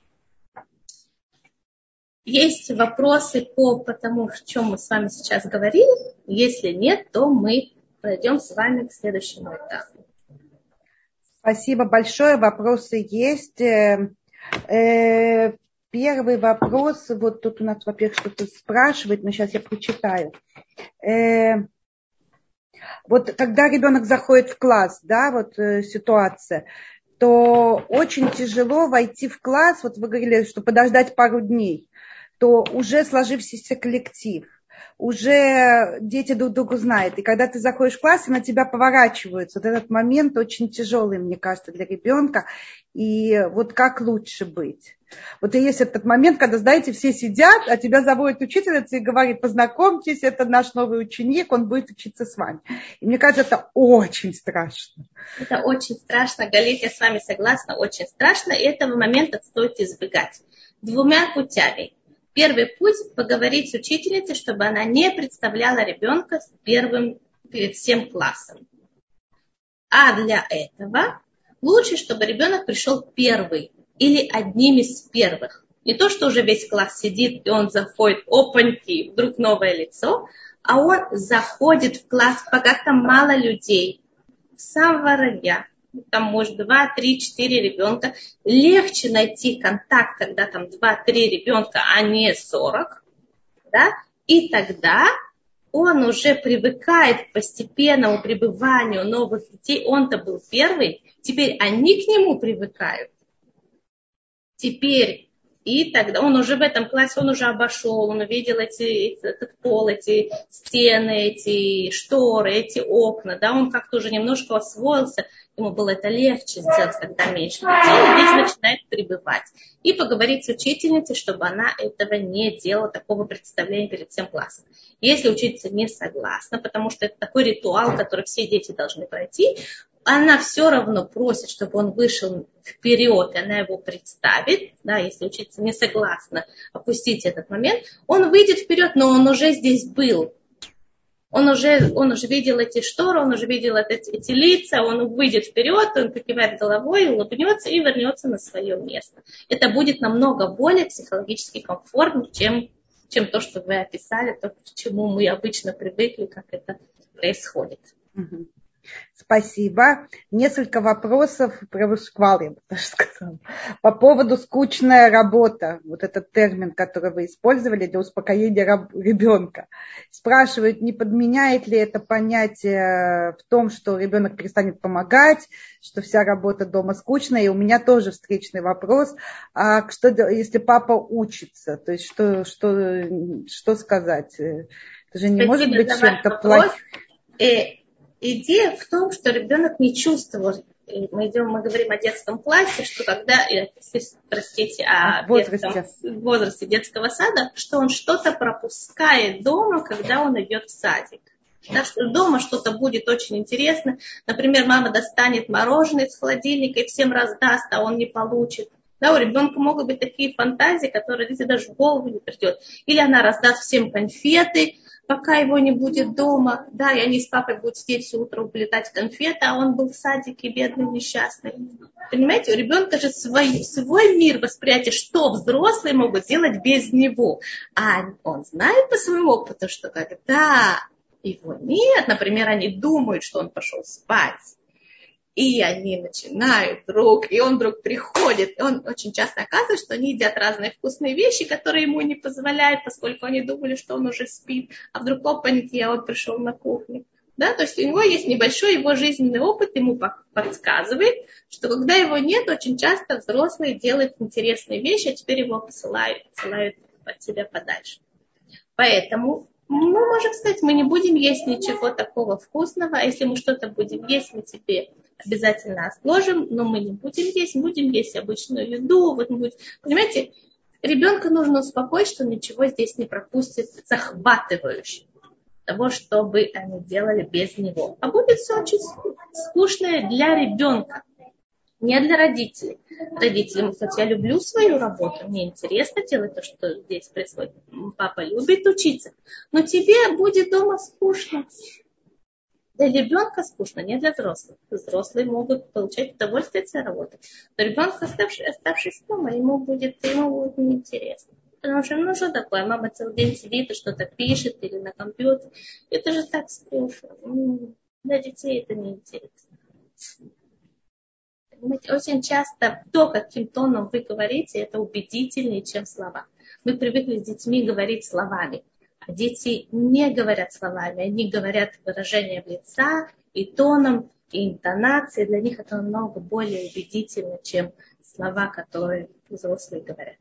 Есть вопросы по, по тому, о чем мы с вами сейчас говорили? Если нет, то мы пройдем с вами к следующему этапу. Спасибо большое. Вопросы есть. Первый вопрос. Вот тут у нас, во-первых, что-то спрашивает, но сейчас я прочитаю. Вот когда ребенок заходит в класс, да, вот ситуация, то очень тяжело войти в класс, вот вы говорили, что подождать пару дней, то уже сложившийся коллектив, уже дети друг друга знают. И когда ты заходишь в класс, и на тебя поворачиваются. Вот этот момент очень тяжелый, мне кажется, для ребенка. И вот как лучше быть? Вот и есть этот момент, когда, знаете, все сидят, а тебя заводит учительница и говорит: познакомьтесь, это наш новый ученик, он будет учиться с вами. И мне кажется, это очень страшно. Это очень страшно, Галит, я с вами согласна, очень страшно, и этого момента стоит избегать. Двумя путями. Первый путь – поговорить с учительницей, чтобы она не представляла ребенка первым перед всем классом. А для этого лучше, чтобы ребенок пришел первый или одним из первых. Не то, что уже весь класс сидит, и он заходит, опаньки, вдруг новое лицо, а он заходит в класс, пока там мало людей, с самого рая. Там может два, три, четыре ребенка. Легче найти контакт, когда там два-три ребенка, а не сорок. Да? И тогда он уже привыкает к постепенному пребыванию новых детей. Он-то был первый, теперь они к нему привыкают. Теперь и тогда он уже в этом классе, он уже обошел, он увидел эти, этот пол, эти стены, эти шторы, эти окна, да, он как-то уже немножко освоился, ему было это легче сделать, когда меньше детей, и дети начинают прибывать. И поговорить с учительницей, чтобы она этого не делала, такого представления перед всем классом. Если учительница не согласна, потому что это такой ритуал, который все дети должны пройти, она все равно просит, чтобы он вышел вперед, и она его представит, да, если учительница не согласна опустить этот момент, он выйдет вперед, но он уже здесь был. Он уже, он уже видел эти шторы, он уже видел эти, эти лица, он выйдет вперед, он покивает головой, улыбнется и вернется на свое место. Это будет намного более психологически комфортно, чем, чем то, что вы описали, то, к чему мы обычно привыкли, как это происходит. Угу. Спасибо. Несколько вопросов про шквал, я бы даже сказала. По поводу скучная работа. Вот этот термин, который вы использовали для успокоения ребенка. Спрашивают, не подменяет ли это понятие в том, что ребенок перестанет помогать, что вся работа дома скучная. И у меня тоже встречный вопрос. А что, если папа учится? То есть что, что, что сказать? Это же не Спасибо может быть чем-то плохим. Идея в том, что ребенок не чувствовал, мы идем, мы говорим о детском классе, что когда, простите, о детском, возрасте детского сада, что он что-то пропускает дома, когда он идет в садик. Да, что дома что-то будет очень интересно. Например, мама достанет мороженое из холодильника и всем раздаст, а он не получит. Да, у ребенка могут быть такие фантазии, которые дети даже в голову не придет. Или она раздаст всем конфеты, пока его не будет дома, да, и они с папой будут сидеть все утро уплетать конфеты, а он был в садике, бедный, несчастный. Понимаете, у ребенка же свой, свой мир восприятия, что взрослые могут делать без него. А он знает по своему опыту, что когда его нет, например, они думают, что он пошел спать, И они начинают вдруг, и он вдруг приходит, и он очень часто оказывает, что они едят разные вкусные вещи, которые ему не позволяют, поскольку они думали, что он уже спит, а вдруг опаньки, а он пришел на кухню. Да, то есть у него есть небольшой его жизненный опыт, ему подсказывает, что когда его нет, очень часто взрослые делают интересные вещи, а теперь его посылают, посылают от себя подальше. Поэтому мы можем сказать, мы не будем есть ничего такого вкусного, а если мы что-то будем есть, мы тебе обязательно отложим, но мы не будем есть, будем есть обычную еду. Вот мы будем... Понимаете, ребенка нужно успокоить, что ничего здесь не пропустит захватывающего. Того, чтобы они делали без него. А будет все очень скучное для ребенка, не для родителей. Родителям, кстати, я люблю свою работу, мне интересно делать то, что здесь происходит. Папа любит учиться, но тебе будет дома скучно. Для ребенка скучно, не для взрослых. Взрослые могут получать удовольствие от своей работы. Но ребенок, оставшись, оставшись дома, ему будет, ему будет неинтересно. Потому что, ну что такое, мама целый день сидит и что-то пишет или на компьютере. Это же так скучно. Для детей это неинтересно. Понимаете, очень часто то, каким тоном вы говорите, это убедительнее, чем слова. Мы привыкли с детьми говорить словами. А дети не говорят словами, они говорят выражением лица и тоном, и интонацией. Для них это намного более убедительно, чем слова, которые взрослые говорят.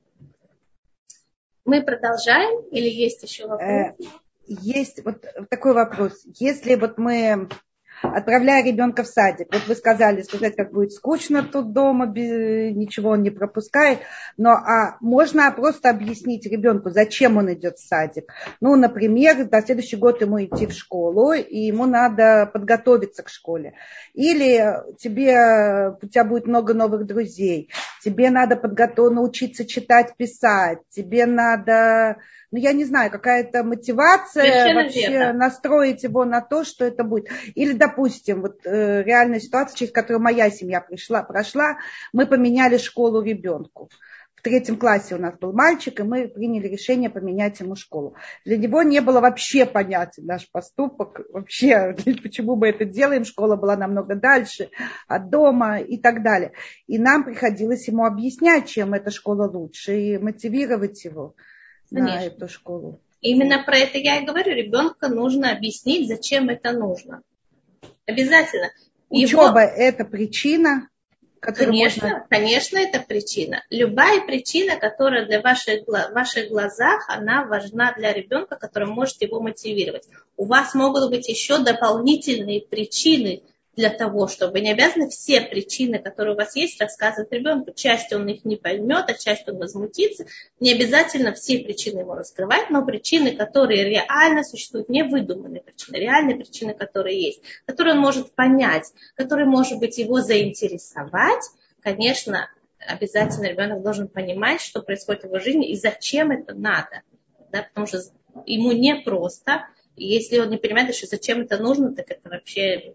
Мы продолжаем или есть еще вопрос? Есть вот такой вопрос. Если вот мы, отправляя ребенка в садик, вот вы сказали, сказать, как будет скучно тут дома, ничего он не пропускает, но а можно просто объяснить ребенку, зачем он идет в садик. Ну, например, на следующий год ему идти в школу, и ему надо подготовиться к школе. Или тебе, у тебя будет много новых друзей, тебе надо подготов... научиться читать, писать, тебе надо... Ну, я не знаю, какая-то мотивация Совершенно вообще верно. Настроить его на то, что это будет. Или, допустим, вот э, реальная ситуация, через которую моя семья пришла, прошла, мы поменяли школу ребенку. В третьем классе у нас был мальчик, и мы приняли решение поменять ему школу. Для него не было вообще понятен наш поступок, вообще, почему мы это делаем, школа была намного дальше от дома и так далее. И нам приходилось ему объяснять, чем эта школа лучше, и мотивировать его. Конечно. На эту школу. Именно про это я и говорю. Ребенку нужно объяснить, зачем это нужно. Обязательно. Учеба Его... – это причина, которую Конечно, можно... конечно, это причина. Любая причина, которая для ваших, в ваших глазах, она важна для ребенка, которая может его мотивировать. У вас могут быть еще дополнительные причины для того, чтобы не обязаны все причины, которые у вас есть, рассказывать ребенку. Часть он их не поймет, а часть он возмутится. Не обязательно все причины ему раскрывать, но причины, которые реально существуют, не выдуманные причины, реальные причины, которые есть, которые он может понять, которые, может быть, его заинтересовать, конечно, обязательно ребенок должен понимать, что происходит в его жизни и зачем это надо. Да, потому что ему непросто. И если он не понимает, что зачем это нужно, так это вообще...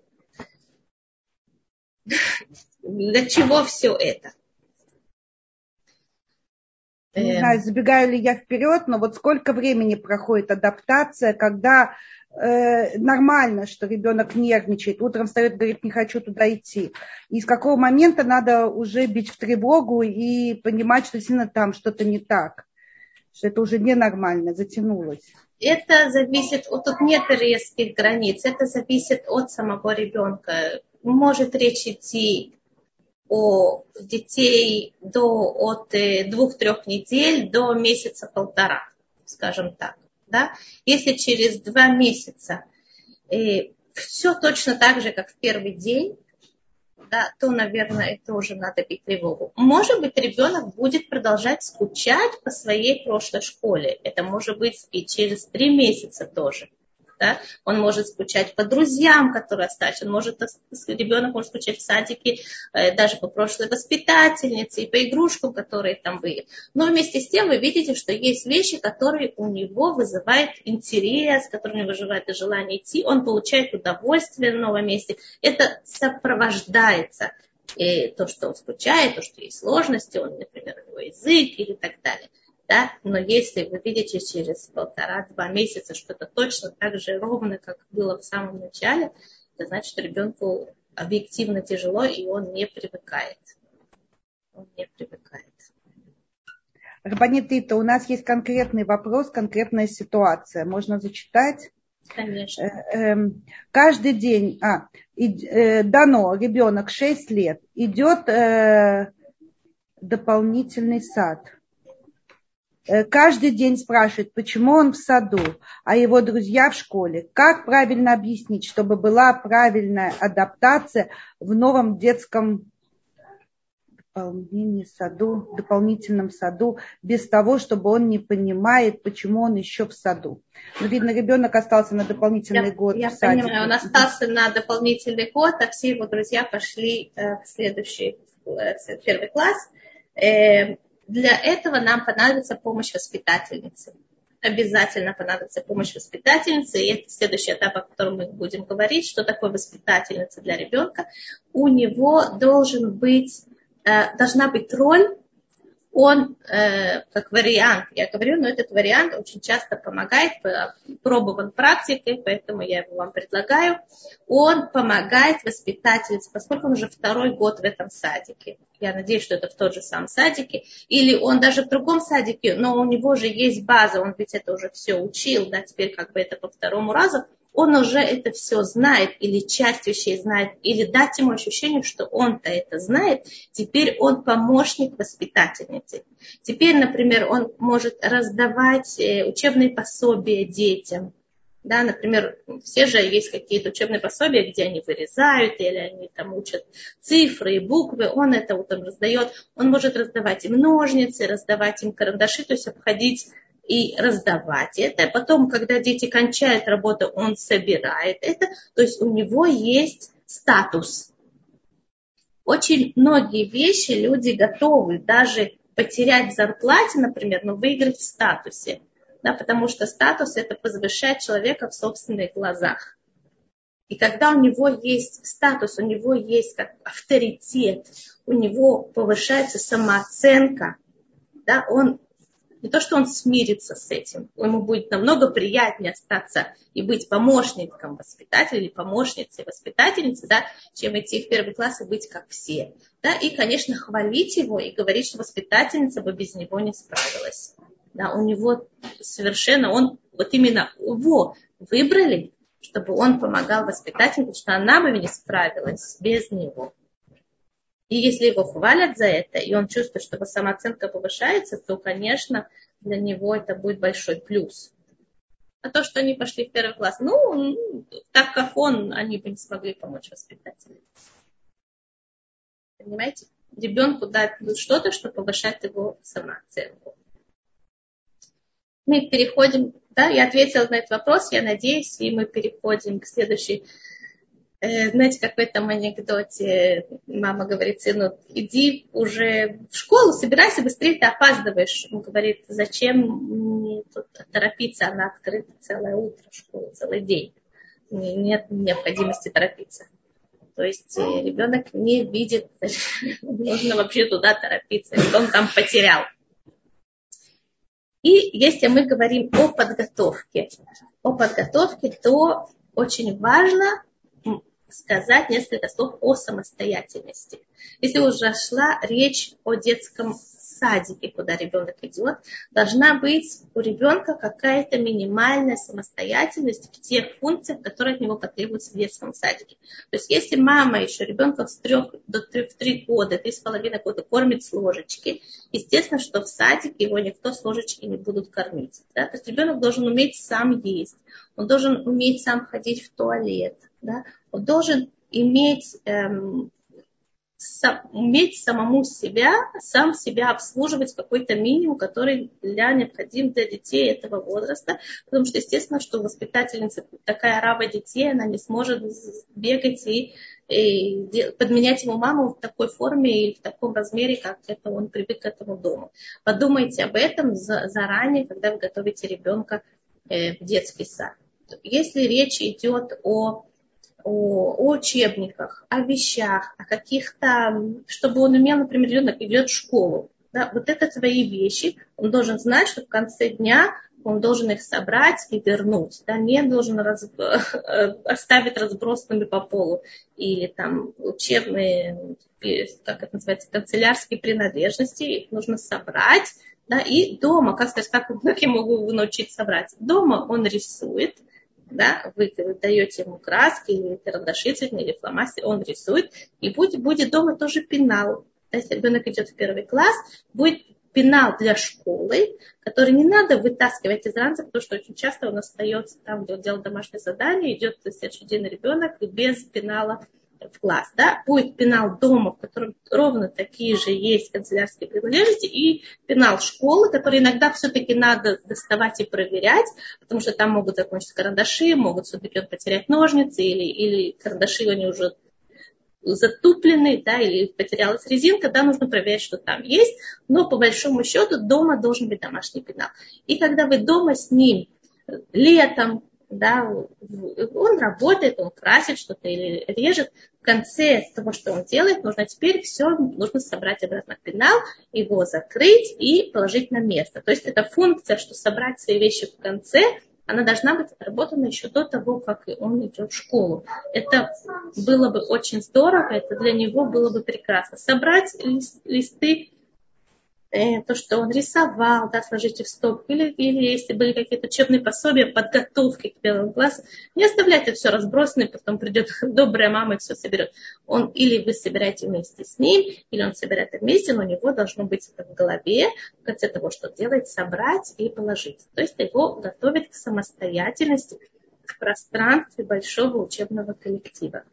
Для чего все это? Не знаю, забегаю ли я вперед, но вот сколько времени проходит адаптация, когда э, нормально, что ребенок нервничает, утром встает, говорит, не хочу туда идти. И с какого момента надо уже бить в тревогу и понимать, что действительно там что-то не так, что это уже ненормально, затянулось. Это зависит, от, тут нет резких границ, это зависит от самого ребенка. Может речь идти о детей до, от двух-трех недель до месяца-полтора, скажем так. Да? Если через два месяца э, все точно так же, как в первый день, да, то, наверное, это уже надо бить тревогу. Может быть, ребенок будет продолжать скучать по своей прошлой школе. Это может быть и через три месяца тоже. Да? Он может скучать по друзьям, которые остались. Он может, ребенок может скучать в садике э, даже по прошлой воспитательнице и по игрушкам, которые там были. Но вместе с тем вы видите, что есть вещи, которые у него вызывают интерес, которые у него вызывают желание идти. Он получает удовольствие на новом месте. Это сопровождается. И то, что он скучает, то, что есть сложности, он, например, у него язык или так далее. Да? Но если вы видите через полтора-два месяца что-то точно так же ровно, как было в самом начале, это значит, что ребенку объективно тяжело, и он не привыкает. Он не привыкает. Рабанит Рита, у нас есть конкретный вопрос, конкретная ситуация. Можно зачитать? Конечно. Каждый день а, дано, ребенок шесть лет, идет э, дополнительный сад. Каждый день спрашивает, почему он в саду, а его друзья в школе. Как правильно объяснить, чтобы была правильная адаптация в новом детском дополнении саду, дополнительном саду, без того, чтобы он не понимает, почему он еще в саду. Ну, видно, ребенок остался на дополнительный я, год я в садике. понимаю, он остался на дополнительный год, а все его друзья пошли э, в следующий, э, в первый класс. Э, для этого нам понадобится помощь воспитательницы. Обязательно понадобится помощь воспитательницы. И это следующий этап, о котором мы будем говорить, что такое воспитательница для ребенка. У него должен быть должна быть роль, он э, как вариант, я говорю, но этот вариант очень часто помогает, пробован практикой, поэтому я его вам предлагаю. Он помогает воспитательнице, поскольку он уже второй год в этом садике. Я надеюсь, что это в тот же самом садике. Или он даже в другом садике, но у него же есть база, он ведь это уже все учил, да, теперь как бы это по второму разу. Он уже это все знает, или часть вещей знает, или дать ему ощущение, что он-то это знает, теперь он помощник воспитательницы. Теперь, например, он может раздавать учебные пособия детям. Да, например, все же есть какие-то учебные пособия, где они вырезают, или они там учат цифры и буквы, он это вот он раздает. Он может раздавать им ножницы, раздавать им карандаши, то есть обходить и раздавать это. Потом, когда дети кончают работу, он собирает это. То есть у него есть статус. Очень многие вещи люди готовы даже потерять в зарплате, например, но выиграть в статусе. Да, потому что статус это возвышает человека в собственных глазах. И когда у него есть статус, у него есть как авторитет, у него повышается самооценка, да, он не то, что он смирится с этим, ему будет намного приятнее остаться и быть помощником воспитателя или помощницей воспитательницы, да, чем идти в первый класс и быть как все. Да, и, конечно, хвалить его и говорить, что воспитательница бы без него не справилась. Да, у него совершенно, он, вот именно его выбрали, чтобы он помогал воспитательнице, потому что она бы не справилась без него. И если его хвалят за это, и он чувствует, что его самооценка повышается, то, конечно, для него это будет большой плюс. А то, что они пошли в первый класс, ну, так как он, они бы не смогли помочь воспитателю. Понимаете? Ребенку дать что-то, что повышает его самооценку. Мы переходим, да, я ответила на этот вопрос, я надеюсь, и мы переходим к следующей. Знаете, как в этом анекдоте мама говорит сыну, иди уже в школу, собирайся быстрее, ты опаздываешь. Он говорит, зачем мне тут торопиться, она открыта целое утро, школа, целый день. Нет необходимости торопиться. То есть ребенок не видит, нужно вообще туда торопиться, что он там потерял. И если мы говорим о подготовке, о подготовке, то очень важно сказать несколько слов о самостоятельности. Если уже шла речь о детском садике, куда ребенок идет, должна быть у ребенка какая-то минимальная самостоятельность в тех функциях, которые от него потребуются в детском садике. То есть если мама еще ребенка с трех до трех, три года, три с половиной года кормит с ложечки, естественно, что в садике его никто с ложечки не будут кормить. Да? То есть ребенок должен уметь сам есть, он должен уметь сам ходить в туалет, да? Он должен иметь, эм, сам, уметь самому себя, сам себя обслуживать какой-то минимум, который для, необходим для детей этого возраста. Потому что, естественно, что воспитательница, такая рава детей, она не сможет бегать и, и подменять ему маму в такой форме и в таком размере, как это он привык к этому дому. Подумайте об этом заранее, когда вы готовите ребенка в детский сад. Если речь идет о О, о учебниках, о вещах, о каких-то, чтобы он умел, например, ребенок идет в школу. Да, вот это твои вещи. Он должен знать, что в конце дня он должен их собрать и вернуть. Да, не должен раз, оставить разбросанными по полу. Или там учебные, как это называется, канцелярские принадлежности, их нужно собрать. Да, и дома, как сказать, как, как я могу научить собрать? Дома он рисует, да, вы, вы даете ему краски, или карандаши цветные, или фломастер, он рисует, и будет, будет дома тоже пенал. Если ребенок идет в первый класс, будет пенал для школы, который не надо вытаскивать из ранца, потому что очень часто он остается там, где он делает домашнее задание, идет следующий день ребенок без пенала в класс. Да? Будет пенал дома, в котором ровно такие же есть канцелярские принадлежности, и пенал школы, который иногда все-таки надо доставать и проверять, потому что там могут закончиться карандаши, могут все-таки он потерять ножницы, или, или карандаши они уже затупленный, да, или потерялась резинка, да, нужно проверять, что там есть, но по большому счету дома должен быть домашний пенал. И когда вы дома с ним летом, да, он работает, он красит что-то или режет, в конце того, что он делает, нужно теперь все, нужно собрать обратно в пенал, его закрыть и положить на место. То есть это функция, что собрать свои вещи в конце, она должна быть отработана еще до того, как он идет в школу. Это было бы очень здорово, это для него было бы прекрасно. Собрать лист, листы, э, то, что он рисовал, да, сложите в стопку, или, или если были какие-то учебные пособия, подготовки к первому классу, не оставляйте все разбросанное, потом придет добрая мама и все соберет. Он, или вы собираете вместе с ним, или он собирает вместе, но у него должно быть это в голове, в конце того, что делать, собрать и положить. То есть его готовят к самостоятельности в пространстве большого учебного коллектива.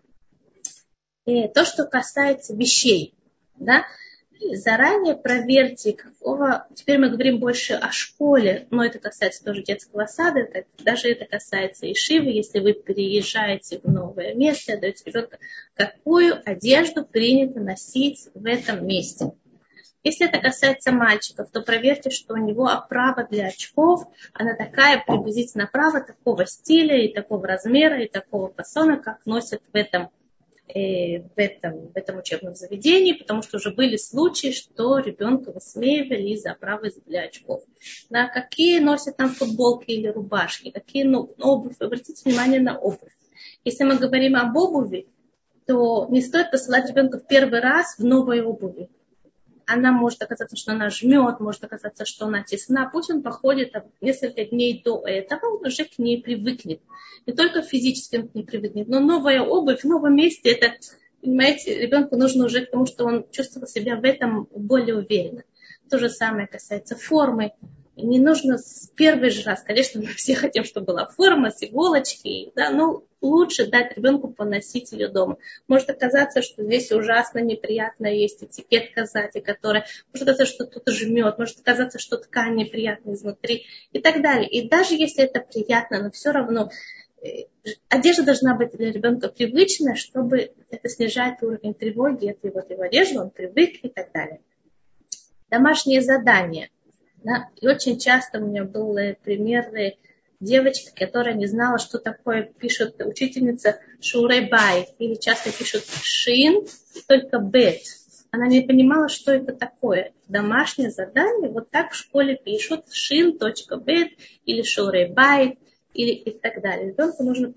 И то, что касается вещей, да, заранее проверьте, какого... Теперь мы говорим больше о школе, но это касается тоже детского сада, это, даже это касается и шивы. Если вы переезжаете в новое место, отдаете ребенка, какую одежду принято носить в этом месте. Если это касается мальчиков, то проверьте, что у него оправа для очков, она такая, приблизительно оправа такого стиля и такого размера и такого фасона, как носят в этом В этом, в этом учебном заведении, потому что уже были случаи, что ребенка высмеивали из-за оправы для очков. Да, какие носят там футболки или рубашки, какие ну, обувь, обратите внимание на обувь. Если мы говорим об обуви, то не стоит посылать ребенка в первый раз в новой обуви. Она может оказаться, что она жмет, может оказаться, что она тесна. Пусть он походит несколько дней до этого, он уже к ней привыкнет. Не только физически он к ней привыкнет, но новая обувь в новом месте, это, понимаете, ребенку нужно уже к тому, что он чувствовал себя в этом более уверенно. То же самое касается формы. Не нужно с первый же раз, конечно, мы все хотим, чтобы была форма с иголочки, да, но лучше дать ребенку поносить ее дома. Может оказаться, что здесь ужасно неприятно есть этикетка сзади, которая, может оказаться, что кто-то жмет, может оказаться, что ткань неприятная изнутри и так далее. И даже если это приятно, но все равно одежда должна быть для ребенка привычная, чтобы это снижать уровень тревоги, это его, его одежда, он привык и так далее. Домашние задания. Да? И очень часто у меня были примеры девочки, которая не знала, что такое пишет учительница шурей байт, или часто пишут шин, только бет. Она не понимала, что это такое. Домашнее задание, вот так в школе пишут шин.бет или шурей байт, или и так далее. Ребенку нужно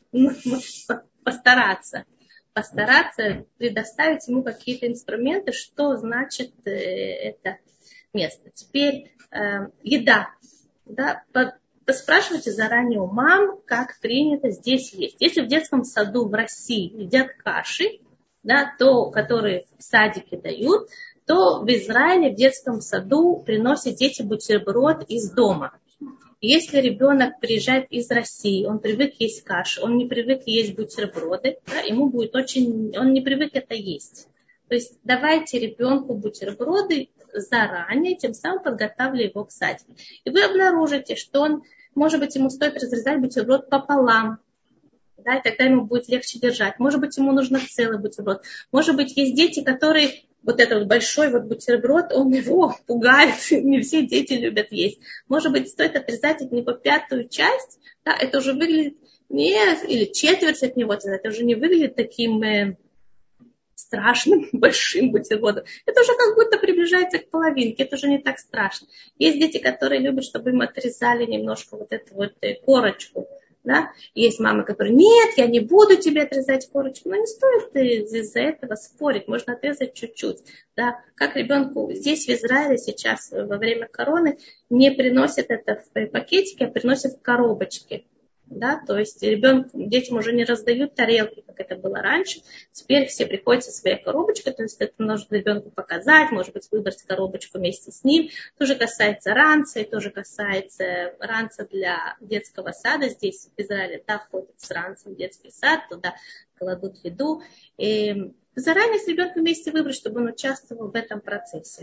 постараться, постараться предоставить ему какие-то инструменты, что значит это место. Теперь э, еда. Да, поспрашивайте заранее у мам, как принято здесь есть. Если в детском саду в России едят каши, да, то, которые в садике дают, то в Израиле в детском саду приносят дети бутерброд из дома. Если ребенок приезжает из России, он привык есть каши, он не привык есть бутерброды, да, ему будет очень, он не привык это есть. То есть давайте ребенку бутерброды заранее, тем самым подготавливая его к садику. И вы обнаружите, что он, может быть, ему стоит разрезать бутерброд пополам, да, и тогда ему будет легче держать. Может быть, ему нужно целый бутерброд. Может быть, есть дети, которые вот этот большой вот бутерброд, он его пугает, не все дети любят есть. Может быть, стоит отрезать от него пятую часть, да, это уже выглядит не, или четверть от него, это уже не выглядит таким... страшным большим бутербродом. Это уже как будто приближается к половинке, это уже не так страшно. Есть дети, которые любят, чтобы им отрезали немножко вот эту вот корочку. Да? Есть мамы, которые, нет, я не буду тебе отрезать корочку. Но не стоит из-за этого спорить, можно отрезать чуть-чуть. Да? Как ребенку здесь, в Израиле, сейчас во время короны, не приносят это в пакетике, а приносят в коробочке. Да, то есть ребенку, детям уже не раздают тарелки, как это было раньше. Теперь все приходят со своей коробочкой, то есть это нужно ребенку показать, может быть, выбрать коробочку вместе с ним. То же касается ранца, и тоже касается ранца для детского сада. Здесь в Израиле да, ходят с ранцем в детский сад, туда кладут еду. И заранее с ребенком вместе выбрать, чтобы он участвовал в этом процессе.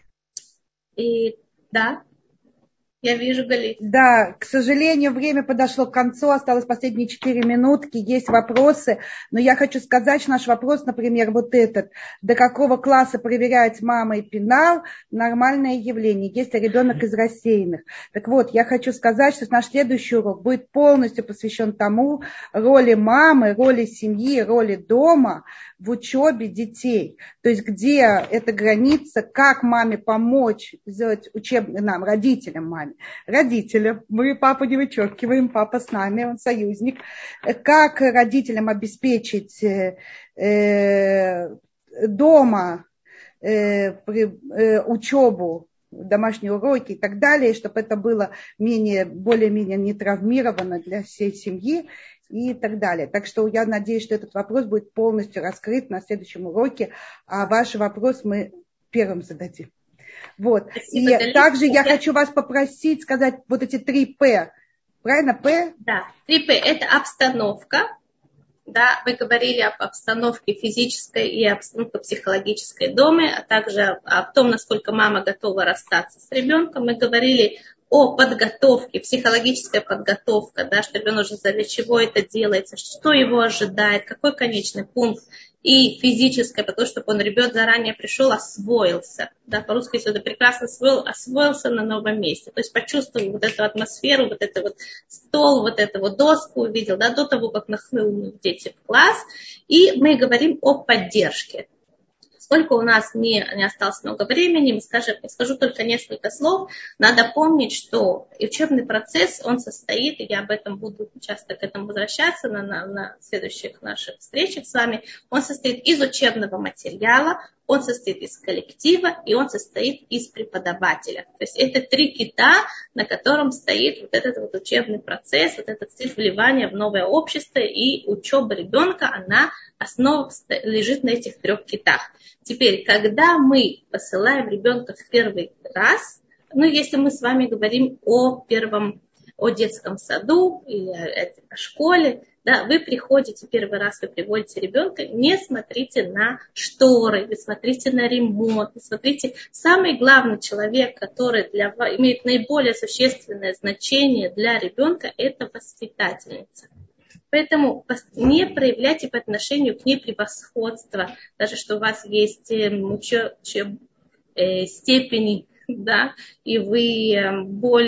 И да. Я вижу, Галит. Да, к сожалению, время подошло к концу, осталось последние четыре минутки, есть вопросы, но я хочу сказать, что наш вопрос, например, вот этот, до какого класса проверяет мама и пенал, нормальное явление, если ребенок из рассеянных. Так вот, я хочу сказать, что наш следующий урок будет полностью посвящен тому, роли мамы, роли семьи, роли дома в учебе детей. То есть, где эта граница, как маме помочь сделать учебный, нам, родителям маме, родителям, мы папу не вычеркиваем, папа с нами, он союзник, как родителям обеспечить э, дома э, э, учебу, домашние уроки и так далее, чтобы это было менее, более-менее не травмировано для всей семьи и так далее. Так что я надеюсь, что этот вопрос будет полностью раскрыт на следующем уроке, а ваш вопрос мы первым зададим. Вот. Спасибо, и Галит. также я хочу вас попросить сказать вот эти три П. Правильно? П? Да, три П – это обстановка. Да, вы говорили об обстановке физической и обстановке психологической дома, а также о том, насколько мама готова расстаться с ребенком. Мы говорили о подготовке, психологическая подготовка, да, что ребенок уже знает, для чего это делается, что его ожидает, какой конечный пункт. И физическое, потому что он, ребенок заранее пришел, освоился. Да, по-русски, если это прекрасно освоил, освоился на новом месте. То есть почувствовал вот эту атмосферу, вот этот вот стол, вот эту вот доску увидел, да, до того, как нахлынули дети в класс. И мы говорим о поддержке. Поскольку у нас не, не осталось много времени, мы скажем, я скажу только несколько слов. Надо помнить, что учебный процесс, он состоит, и я об этом буду часто к этому возвращаться на, на, на следующих наших встречах с вами, он состоит из учебного материала, он состоит из коллектива и он состоит из преподавателя. То есть это три кита, на котором стоит вот этот вот учебный процесс, вот этот стиль вливания в новое общество, и учеба ребенка, она основа лежит на этих трех китах. Теперь, когда мы посылаем ребенка в первый раз, ну, если мы с вами говорим о первом, о детском саду или о, о школе, да, вы приходите первый раз, вы приводите ребенка, не смотрите на шторы, не смотрите на ремонт, не смотрите. Самый главный человек, который для вас имеет наиболее существенное значение для ребенка, это воспитательница. Поэтому не проявляйте по отношению к ней превосходство, даже что у вас есть учеб, учеб, э, степени, да, и вы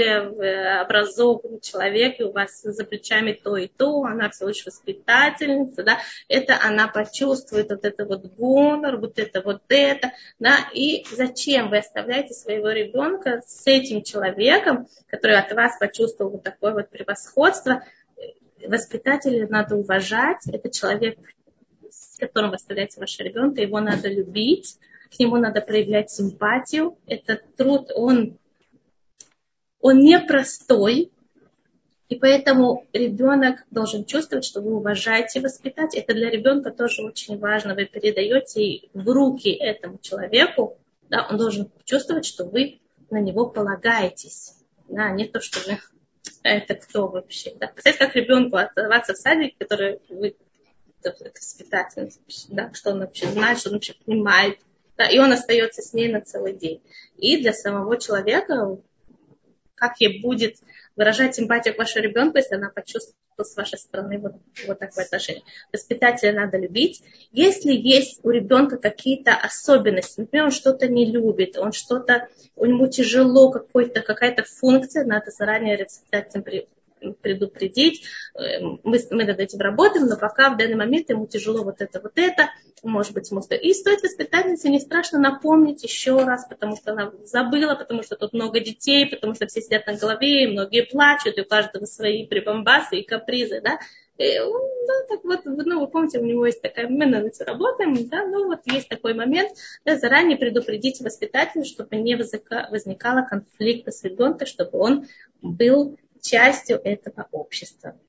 более образованный человек, и у вас за плечами то и то, она всего лишь воспитательница, да, это она почувствует вот это вот гонор, вот это вот это, да, и зачем вы оставляете своего ребенка с этим человеком, который от вас почувствовал вот такое вот превосходство. Воспитателя надо уважать, это человек, с которым вы оставляете вашего ребенка, его надо любить, к нему надо проявлять симпатию. Этот труд, он, он непростой, и поэтому ребенок должен чувствовать, что вы уважаете воспитателя. Это для ребенка тоже очень важно. Вы передаете в руки этому человеку, да, он должен чувствовать, что вы на него полагаетесь, да, не то, что вы... Это кто вообще? Да? Представьте, как ребенку оставаться в садике, который вы, это воспитатель, да, что он вообще знает, что он вообще понимает, да, и он остается с ней на целый день. И для самого человека, как ей будет выражать симпатию к вашему ребенку, если она почувствует с вашей стороны вот, вот такое отношение. Воспитателя надо любить. Если есть у ребенка какие-то особенности, например, он что-то не любит, он что-то, у него тяжело, какой-то, какая-то функция, надо заранее воспитателям предупредить, мы, мы над этим работаем, но пока в данный момент ему тяжело вот это, вот это, может быть, ему стоит. И стоит воспитательнице не страшно напомнить еще раз, потому что она забыла, потому что тут много детей, потому что все сидят на голове, и многие плачут, и у каждого свои прибамбасы и капризы, да. И, ну, так вот, ну, вы помните, у него есть такая, мы над этим работаем, да, ну, вот есть такой момент, да, заранее предупредить воспитателя, чтобы не возникало конфликта с ребенком, чтобы он был частью этого общества.